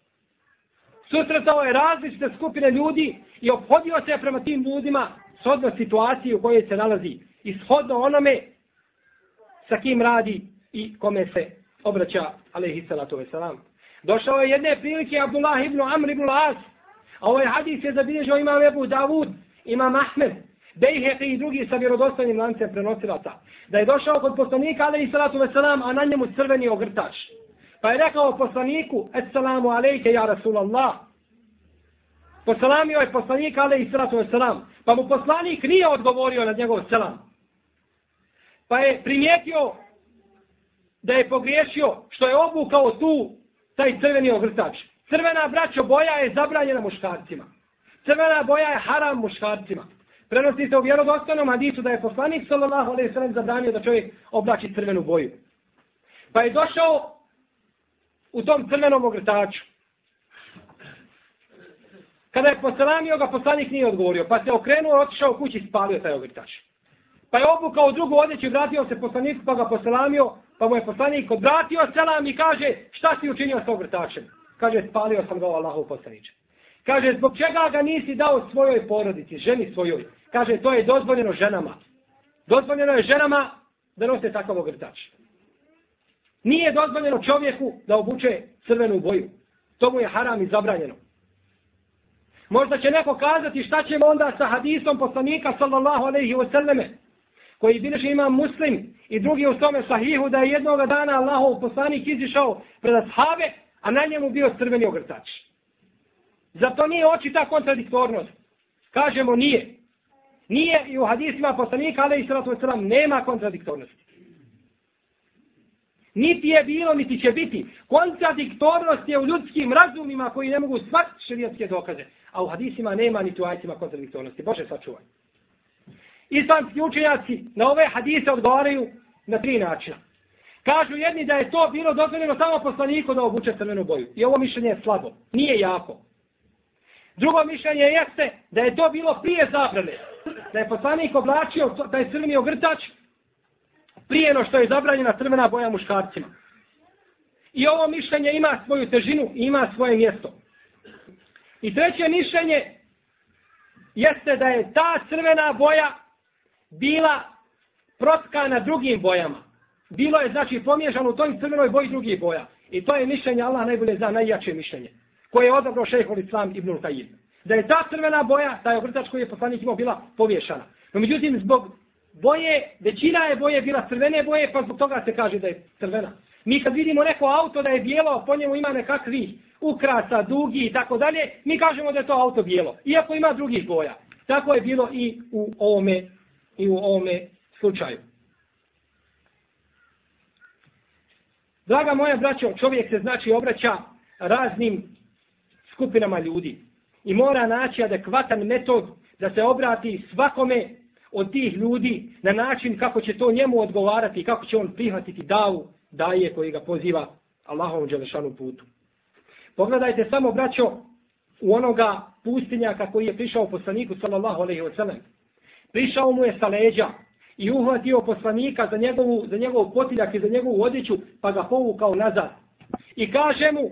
Susretao je različite skupine ljudi i obhodio se prema tim ljudima shodno situaciji u kojoj se nalazi i shodno onome sa kim radi i kome se obraća alejhi salatu vesselam. Došao je jedne prilike Abdullah ibn Amr ibn As, a ovaj hadis je zabilježio imam Ebu Davud, imam Ahmed, Bejheqi i drugi sa vjerodostojnim lancem prenosilaca. Da je došao kod poslanika alejhi salatu vesselam, a na njemu crveni ogrtač. Pa je rekao poslaniku, Assalamu alejke ja Rasulallah. Poselamio je poslanik alejhi salatu vesselam, pa mu poslanik nije odgovorio na njegov selam. Pa je primijetio da je pogriješio što je obukao tu taj crveni ogrtač. Crvena, braćo, boja je zabranjena muškarcima. Crvena boja je haram muškarcima. Prenosi se u vjerodostojnom hadisu da je poslanik sallallahu alejhi ve sellem zabranio da čovjek oblači crvenu boju. Pa je došao u tom crvenom ogrtaču. Kada je poselamio ga, poslanik nije odgovorio, pa se okrenuo, otišao kući i spalio taj ogrtač. Pa je obukao drugu odjeću i vratio se poslaniku, pa ga poselamio, pa mu je poslanik odvratio selam i kaže, šta si učinio s ogrtačem? Kaže, spalio sam ga u Allahov poslaniče. Kaže, zbog čega ga nisi dao svojoj porodici, ženi svojoj? Kaže, to je dozvoljeno ženama. Dozvoljeno je ženama da nose takav ogrtač. Nije dozvoljeno čovjeku da obuče crvenu boju. To mu je haram i zabranjeno. Možda će neko kazati šta ćemo onda sa hadisom poslanika sallallahu alejhi ve selleme, koji bilježi imam Muslim i drugi u tome sahihu, da je jednog dana Allahov poslanik izišao pred ashabe, a na njemu bio crveni ogrtač. Zato nije očita kontradiktornost. Kažemo nije. Nije i u hadisima poslanika alejhi salatu vesselam nema kontradiktornosti. Niti je bilo, niti će biti. Kontradiktornost je u ljudskim razumima koji ne mogu shvatiti šerijatske dokaze. A u hadisima nema niti u ajetima kontradiktornosti. Bože sačuvaj. Islamski učenjaci na ove hadise odgovaraju na tri načina. Kažu jedni da je to bilo dozvoljeno samo poslaniku da obuče crvenu boju. I ovo mišljenje je slabo. Nije jako. Drugo mišljenje jeste da je to bilo prije zabrane. da je poslanik oblačio taj crveni ogrtač prije no što je zabranjena crvena boja muškarcima. I ovo mišljenje ima svoju težinu i ima svoje mjesto. I treće mišljenje jeste da je ta crvena boja bila protkana drugim bojama. Bilo je znači pomiješano u toj crvenoj boji drugih boja. I to je mišljenje, Allah najbolje zna, najjače mišljenje, koje je odabrao šejhul Islam Ibnul Kajim. Da je ta crvena boja, taj ogrtač koji je poslanik imao, bila povješana. No međutim, zbog boje, većina je boje bila crvene boje, pa zbog toga se kaže da je crvena. Mi kad vidimo neko auto da je bijelo, po njemu ima nekakvih ukrasa, dugi i tako dalje, mi kažemo da je to auto bijelo, iako ima drugih boja. Tako je bilo i u ovome, i u ovome slučaju. Draga moja braćo, čovjek se znači obraća raznim skupinama ljudi i mora naći adekvatan metod da se obrati svakome od tih ljudi na način kako će to njemu odgovarati i kako će on prihvatiti davu daje koji ga poziva Allahovom dželešanu putu. Pogledajte samo, braćo, u onoga pustinjaka koji je prišao poslaniku sallallahu alejhi ve sellem. Prišao mu je sa leđa i uhvatio poslanika za njegovu, za njegov potiljak i za njegovu odjeću, pa ga povukao nazad. I kaže mu: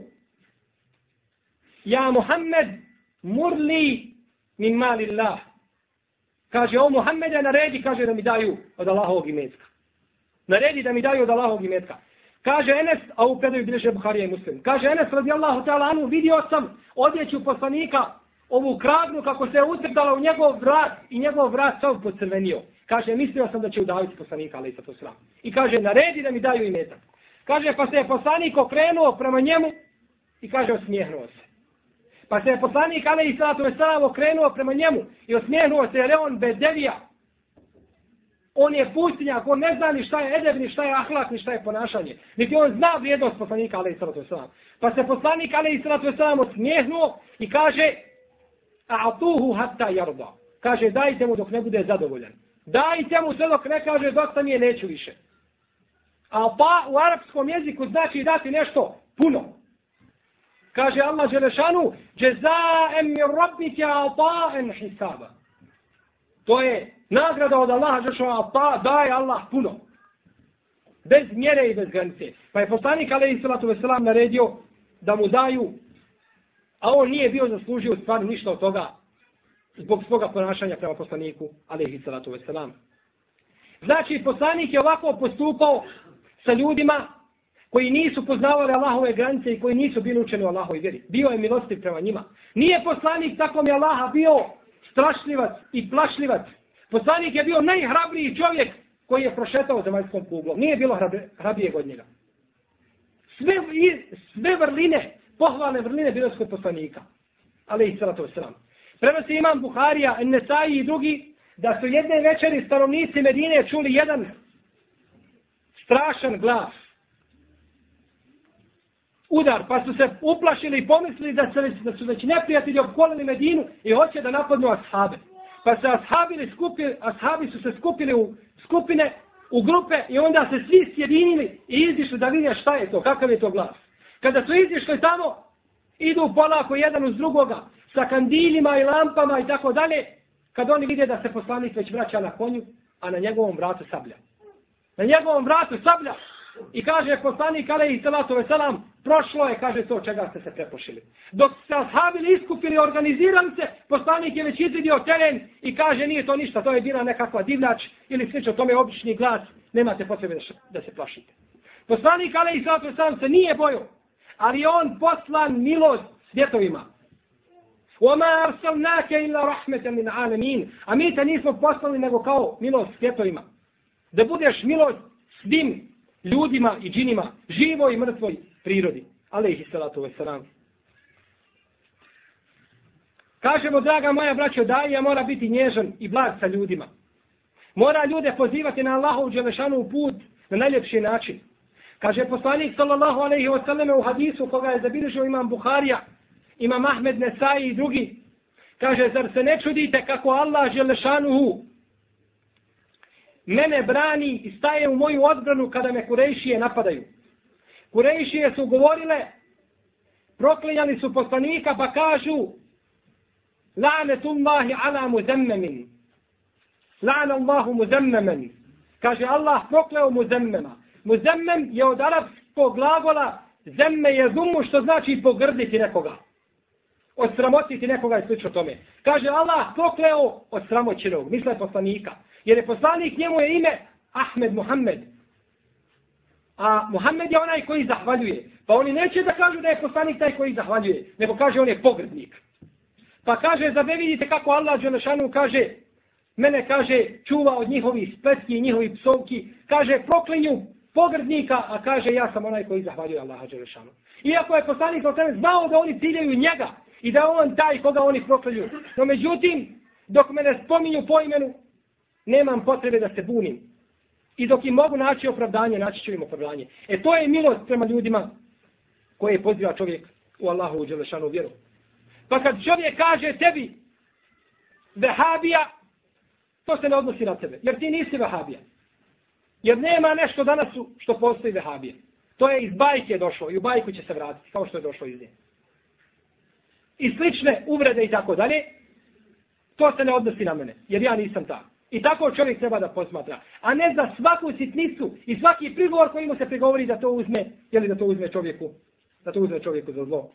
Ja Muhammed, murli min malillah. Kaže: O Muhammede, naredi, kaže, da mi daju od Allahovog imetka. Naredi da mi daju od Allahovog imetka. Kaže Enes, a u predaju bilježe Buharija i Muslim. Kaže Enes radijallahu ta'ala anhu, vidio sam odjeću poslanika, ovu kragnu kako se je utrtala u njegov vrat i njegov vrat sav pocrvenio. Kaže, mislio sam da će udaviti poslanika, alejhi salatu vesselam. I kaže, naredi da mi daju imetak. Kaže, pa se je poslanik okrenuo prema njemu i kaže, osmijehnuo se. Pa se je poslanik, alejhi salatu vesselam, okrenuo prema njemu i osmijehnuo se, jer je on bedevija. On je pustinjak, on ne zna ni šta je edeb, ni šta je ahlak, ni šta je ponašanje. Niti on zna vrijednost poslanika, alejhi salatu vesselam. Pa se poslanik, alejhi salatu vesselam, osmijehnuo i kaže: A'tuhu hatta yarda. Kaže, dajte mu dok ne bude zadovoljan. Dajte mu sve dok ne kaže, dosta mi je, neću više. A pa u arapskom jeziku znači dati nešto puno. Kaže Allah dželešanu: Jazaa'an min rabbika ata'an hisaba. To je nagrada od Allaha dželešanu, pa daje Allah puno. Bez mjere i bez granice. Pa je poslanik, alejhi salatu vesselam, naredio da mu daju, a on nije bio zaslužio stvarno ništa od toga zbog svoga ponašanja prema poslaniku, alejhi salatu vesselam. Znači, poslanik je ovako postupao sa ljudima koji nisu poznavali Allahove granice i koji nisu bili učeni u Allahovoj vjeri. Bio je milostiv prema njima. Nije poslanik tako mi Allaha bio strašljivac i plašljivac. Poslanik je bio najhrabriji čovjek koji je prošetao zemaljskom kuglom. Nije bilo hrabrijeg od njega. Sve, sve vrline, pohvalne vrline bile su kod poslanika, alejhi salatu vesselam. Prenosi imam Buharija, Nesai i drugi, da su jedne večeri stanovnici Medine čuli jedan strašan glas. Udar, pa su se uplašili i pomislili da, se, da su već neprijatelji opkolili Medinu i hoće da napadnu ashabe. Pa se ashabi, skupili, ashabi su se skupili u skupine, u grupe i onda se svi sjedinili i izišli da vidje šta je to, kakav je to glas. Kada su izišli tamo, idu polako jedan uz drugoga, sa kandiljima i lampama i tako dalje, kad oni vide da se poslanik već vraća na konju, a na njegovom vratu sablja. Na njegovom vratu sablja. I kaže poslanik, alejhi salatu vesselam, prošlo je, kaže, to čega ste se prepošili. Dok se ashabi iskupili, organizirali se, poslanik je već izvidio teren i kaže, nije to ništa, to je bila nekakva divljač ili slično, tome je obični glas, nemate potrebe da se plašite. Poslanik, alejhi salatu vesselam, se nije bojao, ali je on poslan milost svjetovima. وَمَا أَرْسَلْنَاكَ إِلَّا رَحْمَةً لِلْعَالَمِينَ. A mi te nismo poslali nego kao milost svjetovima. Da budeš milost svim ljudima i džinima, živoj i mrtvoj prirodi. Alejhi salatu vesselam. Kažemo, draga moja braćo, daija mora biti nježan i blag sa ljudima. Mora ljude pozivati na Allahovu dželešanu put na najljepši način. Kaže poslanik sallallahu alejhi ve sellem u hadisu koga je zabilježio imam Buharija, imam Ahmed, Nesai i drugi, kaže, zar se ne čudite kako Allah dželešanuhu mene brani i staje u moju odbranu kada me Kurejšije napadaju. Kurejšije su govorile, proklinjali su poslanika pa kažu: La'netullahi ala muzemmemin. La'ana Allahu muzemmemen. Kaže Allah prokleo muzemmema. Muzammem je od arapskog glagola zemme je zumu, što znači pogrditi nekoga. Osramotiti nekoga i slično tome. Kaže Allah prokleo od sramoćenog, misle poslanika. Jer je poslanik, njemu je ime Ahmed Muhammed. A Muhammed je onaj koji zahvaljuje. Pa oni neće da kažu da je poslanik taj koji zahvaljuje, nego kaže on je pogrdnik. Pa kaže, zar ne vidite kako Allah dželešanu kaže, mene kaže čuva od njihovih spletki i njihovih psovki, kaže proklinju pogrdnika, a kaže ja sam onaj koji zahvaljuje Allaha dželešanu. Iako je poslanik o tome znao da oni ciljaju njega i da on taj koga oni proklinju. No međutim, dok me ne spominju po imenu, nemam potrebe da se bunim. I dok im mogu naći opravdanje, naći ću im opravdanje. E to je milost prema ljudima koje poziva čovjek u Allahu dželešanu vjeru. Pa kad čovjek kaže tebi vehabija, to se ne odnosi na tebe. Jer ti nisi vehabija. Jer nema nešto danas što postoji vehabije. To je iz bajke došlo i u bajku će se vratiti, kao što je došlo iz nje. I slične uvrede i tako dalje, to se ne odnosi na mene, jer ja nisam ta. I tako čovjek treba da posmatra. A ne za svaku sitnicu i svaki prigovor koji mu se prigovori da to uzme, ili da to uzme čovjeku, da to uzme čovjeku za zlo.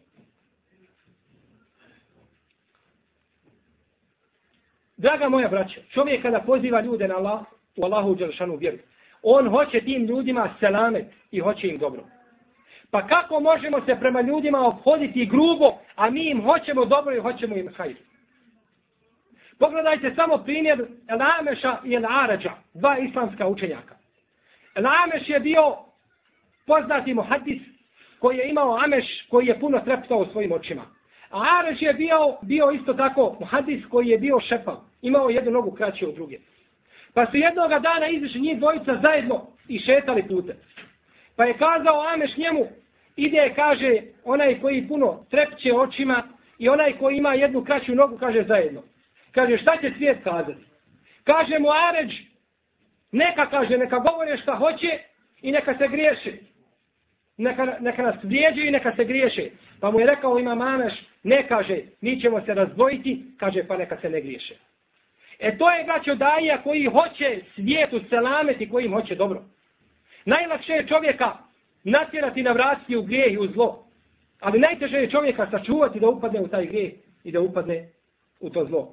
Draga moja braća, čovjek kada poziva ljude na Allah, u Allahu dželešanu vjeru, on hoće tim ljudima selamet i hoće im dobro. Pa kako možemo se prema ljudima obhoditi grubo, a mi im hoćemo dobro i hoćemo im hajr? Pogledajte samo primjer El-Ameša i El-Arađa, dva islamska učenjaka. El-Ameš je bio poznati muhadis koji je imao Ameš koji je puno treptao u svojim očima. A Arađ je bio, bio isto tako muhadis koji je bio šepav, imao jednu nogu kraće od druge. Pa su jednoga dana izišli njih dvojica zajedno i šetali putem. Pa je kazao Ameš njemu, ide, kaže, onaj koji puno trepće očima i onaj koji ima jednu kraću nogu, kaže zajedno. Kaže, šta će svijet kazati? Kaže mu Aređ, neka kaže, neka govore šta hoće i neka se griješe. Neka, neka nas vrijeđu i neka se griješe. Pa mu je rekao Imam Ameš, ne kaže, mi ćemo se razdvojiti, kaže, pa neka se ne griješe. E to je braćo daija koji hoće svijetu selameti, koji im hoće dobro. Najlakše je čovjeka natjerati, navratiti u grijeh i u zlo. Ali najteže je čovjeka sačuvati da upadne u taj grijeh i da upadne u to zlo.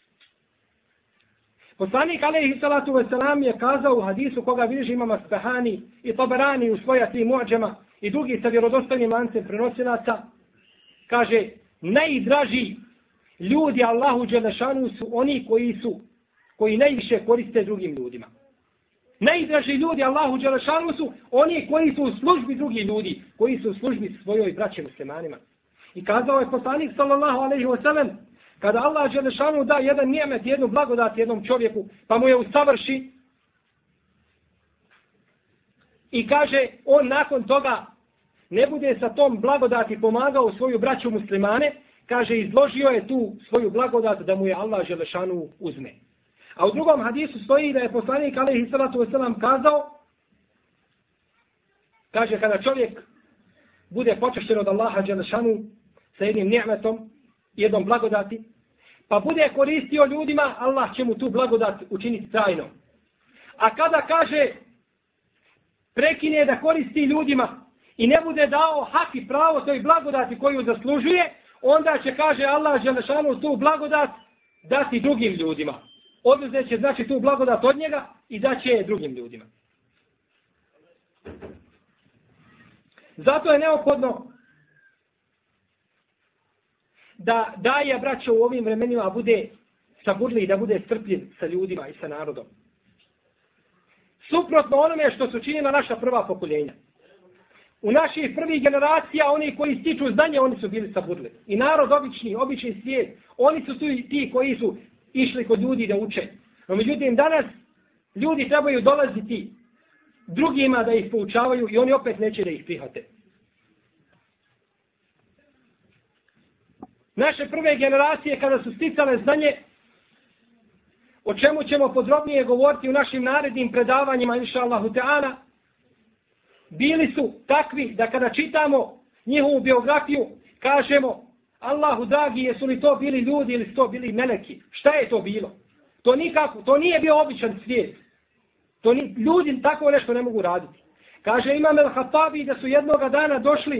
Poslanik alejhi salatu vesselam je kazao u hadisu koga bilježi Imam Asbahani i Tabarani u svoja tri muadžama i drugi sa vjerodostojnim lancem prenosilaca, kaže, najdraži ljudi Allahu dželešanu su oni koji su, koji najviše koriste drugim ljudima. Najdraži ljudi Allahu dželešanu su oni koji su u službi drugih ljudi, koji su u službi svojoj braći muslimanima. I kazao je poslanik sallallahu alejhi ve sellem, kada Allah dželešanu da jedan nijemet, jednu blagodat jednom čovjeku, pa mu je usavrši i kaže, on nakon toga ne bude sa tom blagodati pomagao svoju braću muslimane, kaže, izložio je tu svoju blagodat da mu je Allah dželešanu uzme. A u drugom hadisu stoji da je poslanik alejhi salatu vesselam kazao, kaže, kada čovjek bude počašten od Allaha dželešanu sa jednim nijemetom, jednom blagodati, pa bude koristio ljudima, Allah će mu tu blagodat učiniti trajno. A kada kaže, prekine da koristi ljudima i ne bude dao hak i pravo toj blagodati koju zaslužuje, onda će, kaže Allah dželešanu, tu blagodat dati drugim ljudima. Oduzet će, znači, tu blagodat od njega i daće je drugim ljudima. Zato je neophodno da daje, braćo, u ovim vremenima bude saburljiv i da bude strpljiv sa ljudima i sa narodom. Suprotno onome što su činila naša prva pokoljenja. U naših prvih generacija, oni koji stiču znanje, oni su bili saburljivi. I narod obični, obični svijet, oni su tu ti koji su išli kod ljudi da uče. No međutim, danas ljudi trebaju dolaziti drugima da ih poučavaju i oni opet neće da ih prihvate. Naše prve generacije kada su sticale znanje, o čemu ćemo podrobnije govoriti u našim narednim predavanjima, inša Allahu Teala, bili su takvi da kada čitamo njihovu biografiju, kažemo, Allahu dragi, jesu li to bili ljudi ili su to bili meleki? Šta je to bilo? To nikako, to nije bio običan svijet. To ni, ljudi tako nešto ne mogu raditi. Kaže Imam el-Hatabi da su jednoga dana došli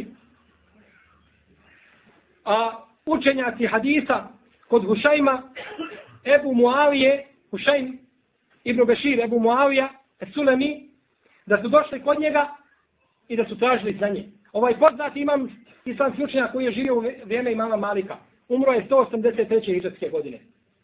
a, učenjaci hadisa kod Hušajma Ebu Muavije, Hušajm ibn Bešir Ebu Muavija, Sulemi, da su došli kod njega i da su tražili znanje. Ovaj poznati imam islamski učenjak koji je živio u vrijeme imama Malika. Umro je sto osamdeset treće hidžretske godine.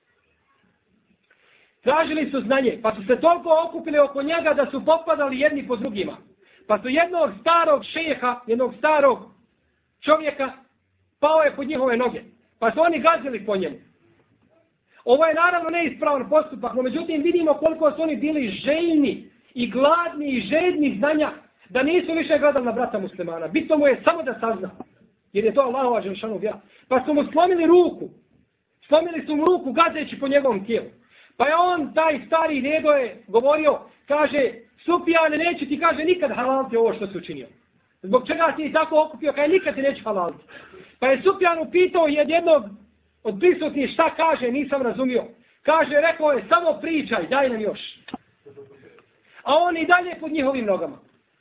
Tražili su znanje, pa su se toliko okupili oko njega da su popadali jedni po drugima. Pa su jednog starog šeha, jednog starog čovjeka, pao je pod njihove noge. Pa su oni gazili po njemu. Ovo je naravno neispravan postupak, no međutim vidimo koliko su oni bili željni i gladni i žedni znanja, da nisu više gledali na brata muslimana. Bitno mu je samo da sazna. Jer je to Allahova dželešanu vjera. Pa su mu slomili ruku. Slomili su mu ruku gazeći po njegovom tijelu. Pa je on, taj stari djedo je govorio, kaže, Sufjane, neću ti, kaže, nikad halalti ovo što si učinio. Zbog čega si tako okupio, kaže, nikad ti neću halalti. Pa je Sufjan upitao jednog od prisutnih šta kaže, nisam razumio. Kaže, rekao je, samo pričaj, daj nam još. A on i dalje pod njihovim nogama.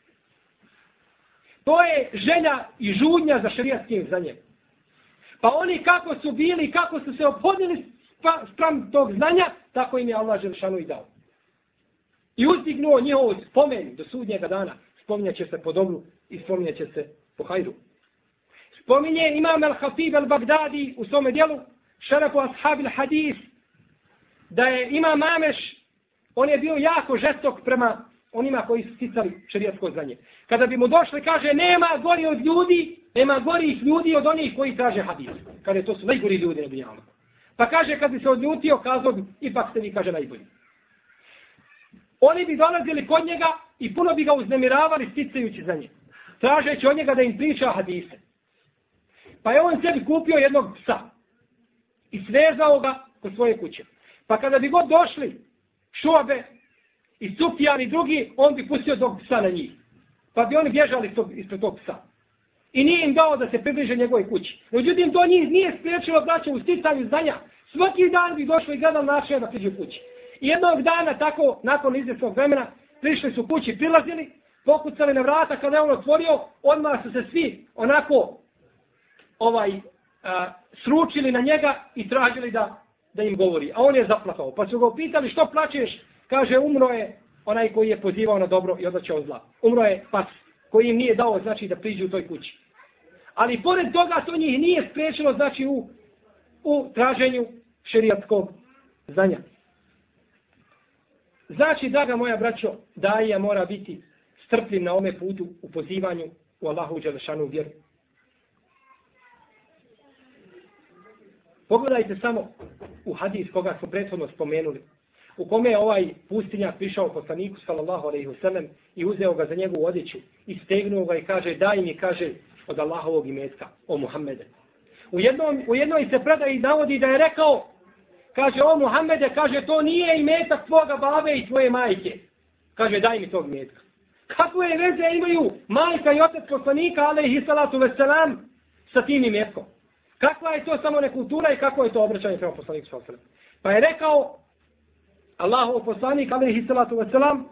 To je želja i žudnja za šerijatskim znanjem. Pa oni kako su bili, kako su se ophodili sprem tog znanja, tako im je Allah dželešanu i dao. I uzdignuo njihovu spomen do sudnjega dana. Spominjat će se po dobru i spominjat će se po hajru. Spominje Imam al-Hatib al-Bagdadi u svome dijelu Šerefu ashabil hadis, da je Imam Ameš, on je bio jako žestok prema onima koji su sticali šerijatsko znanje. Kada bi mu došli, kaže, nema gori od ljudi, nema gorih ljudi od onih koji traže hadis. Kaže, to su najgori ljudi na dunjalu. Pa kaže, kad bi se odljutio, kazao bi, ipak ste vi, kaže, najbolji. Oni bi dolazili kod njega i puno bi ga uznemiravali sticajući za nje. Tražeći od njega da im priča hadise. Pa je on sebi kupio jednog psa i svezao ga kod svoje kuće. Pa kada bi god došli Šuabe i Sufjan i drugi, on bi pustio tog psa na njih. Pa bi oni bježali ispred tog psa. I nije im dao da se približe njegovoj kući. Međutim, to njih nije spriječilo braće u sticanju znanja. Svaki dan bi došli i gledali način da priđu kući. I jednog dana, tako, nakon izvjesnog vremena, prišli su kući, prilazili, pokucali na vrata, kada je on otvorio, odmah su se svi onako ovaj, a, sručili na njega i tražili da, da im govori. A on je zaplakao. Pa su ga upitali, što plačeš? Kaže, umro je onaj koji je pozivao na dobro i odvraćao od zla. Umro je pas koji im nije dao, znači, da priđu u toj kući. Ali pored toga to njih nije spriječilo, znači, u, u traženju šerijatskog znanja. Znači, draga moja braćo, daija mora biti strpljiv na ome putu u pozivanju u Allahu dželešanu vjeru. Pogledajte samo u hadis koga smo prethodno spomenuli, u kome je ovaj pustinjak prišao poslaniku sallallahu alejhi ve sellem i uzeo ga za njegovu odjeću i stegnuo ga i kaže, daj mi, kaže, od Allahovog imetka, o Muhammede. U, jednom, u jednoj se predaji navodi da je rekao, kaže, o Muhammede, kaže, to nije imetak tvoga babe i tvoje majke. Kaže, daj mi tog imetka. Kakve veze imaju majka i otac poslanika, alejhi salatu vesselam, sa tim imetkom? Kakva je to samo nekultura i kako je to obraćanje prema poslaniku sallallahu alejhi ve sellem? Pa je rekao Allahov poslanik, alejhi salatu vesselam,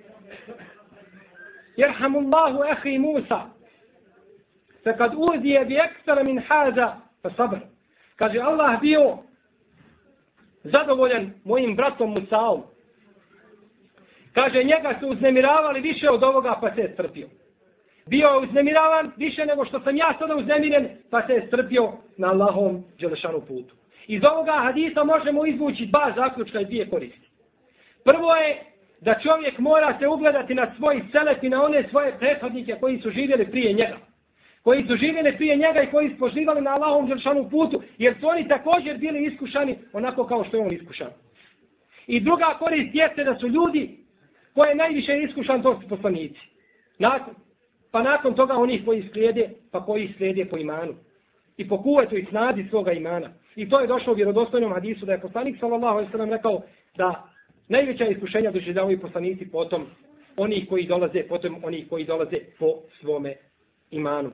Jerhamullahu ahi Musa, fakad uzije bi ekstara min haza, pa sabr. Kaže, Allah bio zadovoljan mojim bratom Musaom. Kaže, njega su uznemiravali više od ovoga, pa se je strpio. Bio je uznemiravan više nego što sam ja sada uznemiren, pa se je strpio na Allahovom dželešanu putu. Iz ovoga hadisa možemo izvući dva zaključka i dvije koristi. Prvo je da čovjek mora se ugledati na svoj selef i na one svoje prethodnike koji su živjeli prije njega. Koji su živjeli prije njega i koji su poživali na Allahovom dželešanu putu, jer su oni također bili iskušani onako kao što je on iskušan. I druga korist jeste da su ljudi koje najviše iskušan, to su poslanici. Nakon, pa nakon toga onih koji slijede, pa koji slijede po imanu. I po kuvetu i snazi svoga imana. I to je došlo u vjerodostojnom hadisu da je poslanik sallallahu alejhi ve sellem rekao da najveća iskušenja doživljavaju poslanici, potom oni koji dolaze, potom oni koji dolaze po svome imanu.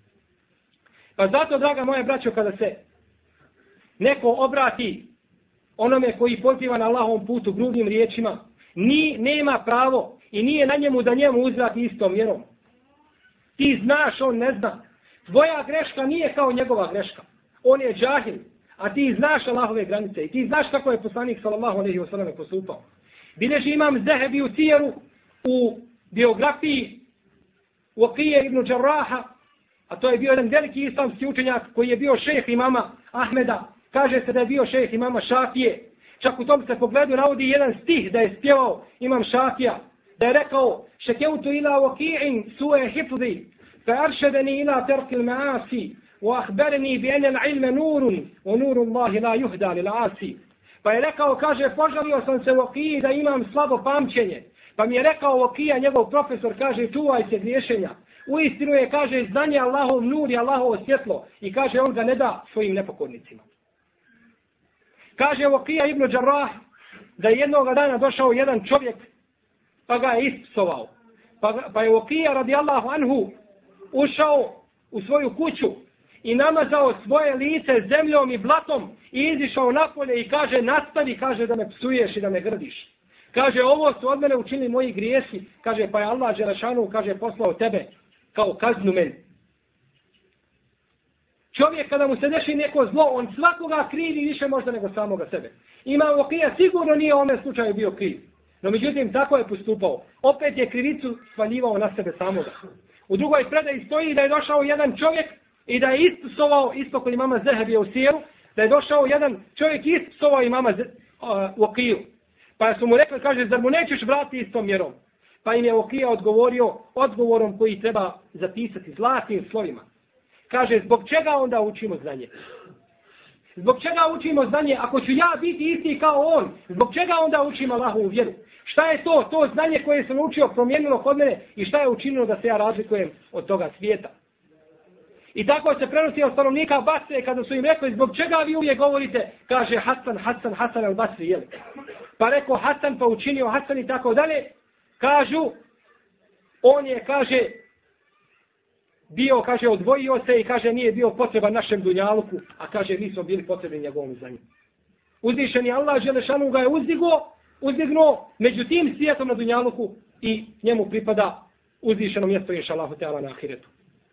Pa zato, draga moja braćo, kada se neko obrati onome koji poziva na Allahovom putu grubim riječima, ni, nema pravo i nije na njemu da njemu uzvrati istom mjerom. Ti znaš, on ne zna. Tvoja greška nije kao njegova greška. On je džahil, a ti znaš Allahove granice i ti znaš kako je poslanik sallallahu alejhi ve sellem postupao. Bileži imam Zehebi u Sijeru u biografiji Waqije ibn Đarraha, a to je bio jedan veliki islamski učenjak koji je bio šejh imama Ahmeda. Kaže se da je bio šejh imama Šafije. Čak u tom se pogledu navodi jedan stih da je spjevao imam Šafija. Da je rekao: šekeutu ila Waqi'in su'e hifzi, fa aršedeni ila terkil ma'asi, wa ahbereni bi ene l'ilme nurun, wa nuru Allahi la juhda li l'asi. Pa je rekao, kaže, požalio sam se Waqiji da imam slabo pamćenje. Pa mi je rekao Waqija, njegov profesor, kaže, čuvaj se griješenja. Uistinu je, kaže, znanje Allahov nur i Allahovo svjetlo. I kaže, on ga ne da svojim nepokornicima. Kaže Waqija ibn Đarrah da je jednoga dana došao jedan čovjek pa ga je ispsovao. Pa, pa je Waqija radijallahu anhu ušao u svoju kuću i namazao svoje lice zemljom i blatom i izišao napolje i kaže, nastavi, kaže, da me psuješ i da me grdiš. Kaže, ovo su od mene učinili moji grijesi. Kaže, pa je Allah Đelešanu, kaže, poslao tebe kao kaznu meni. Čovjek kada mu se deši neko zlo, on svakoga krivi više možda nego samoga sebe. Imam Waqija sigurno nije u ovome slučaju bio kriv. No međutim, tako je postupao. Opet je krivicu svaljivao na sebe samoga. U drugoj predaji stoji da je došao jedan čovjek i da je ispsovao, isto kod imama Zehebija u Sijeru, da je došao jedan čovjek i ispsovao imama uh, Waqiju. Pa su mu rekli, kaže, zar mu nećeš vratiti istom mjerom? Pa im je Waqija odgovorio odgovorom koji treba zapisati zlatnim slovima. Kaže, zbog čega onda učimo znanje? Zbog čega učimo znanje? Ako ću ja biti isti kao on, zbog čega onda učim Allahovu vjeru? Šta je to? To znanje koje sam učio promijenilo kod mene i šta je učinilo da se ja razlikujem od toga svijeta? I tako se prenosi od stanovnika Basre kada su im rekli, zbog čega vi uvijek govorite? Kaže, Hasan, Hasan, Hasan al Basri, jeli? Pa rekao Hasan, pa učinio Hasan i tako dalje. Kažu, on je, kaže, bio, kaže, odvojio se i kaže, nije bio potreban našem dunjaluku, a kaže, mi smo bili potrebni njegovom znanju. Uzvišeni Allah Đelešanu ga je uzdigao, uzdignuo među tim svijetom na dunjaluku i njemu pripada uzvišeno mjesto inša Allahu Teala na ahiretu.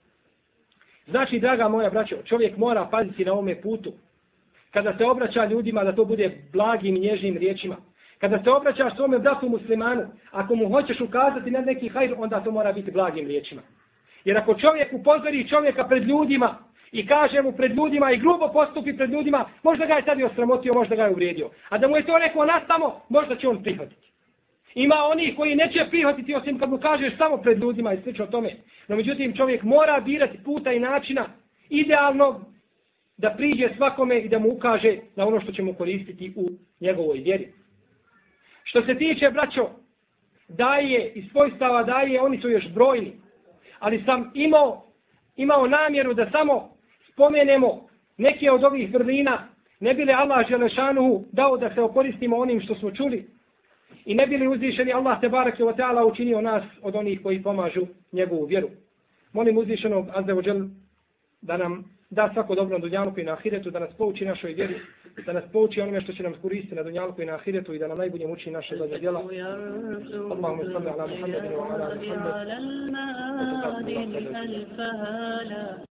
Znači, draga moja braćo, čovjek mora paziti na ovome putu. Kada se obraća ljudima, da to bude blagim i nježnim riječima. Kada se obraćaš svome bratu muslimanu, ako mu hoćeš ukazati na neki hajr, onda to mora biti blagim riječima. Jer ako čovjek upozori čovjeka pred ljudima i kaže mu pred ljudima i grubo postupi pred ljudima, možda ga je tada osramotio, možda ga je uvrijedio. A da mu je to rekao nastamo, možda će on prihvatiti. Ima oni koji neće prihvatiti osim kad mu kažeš samo pred ljudima i slično tome. No međutim, čovjek mora birati puta i načina idealnog da priđe svakome i da mu ukaže na ono što će mu koristiti u njegovoj vjeri. Što se tiče, braćo, daje i svojstava daje, oni su još brojni. Ali sam imao, imao namjeru da samo spomenemo neke od ovih vrlina, ne bi li Allah Đelešanuhu dao da se okoristimo onim što smo čuli i ne bi li uzvišeni Allah tebareke ve taala učinio nas od onih koji pomažu njegovu vjeru. Molim uzvišenog azza wa džel da nam da svako dobro na dunjaluku i na ahiretu, da nas pouči našoj vjeri, da nas pouči onome što će nam koristiti na dunjaluku i na ahiretu i da nam najbolje uči naše dobra djela. Allahumma salli ala Muhammedin wa ala Muhammed.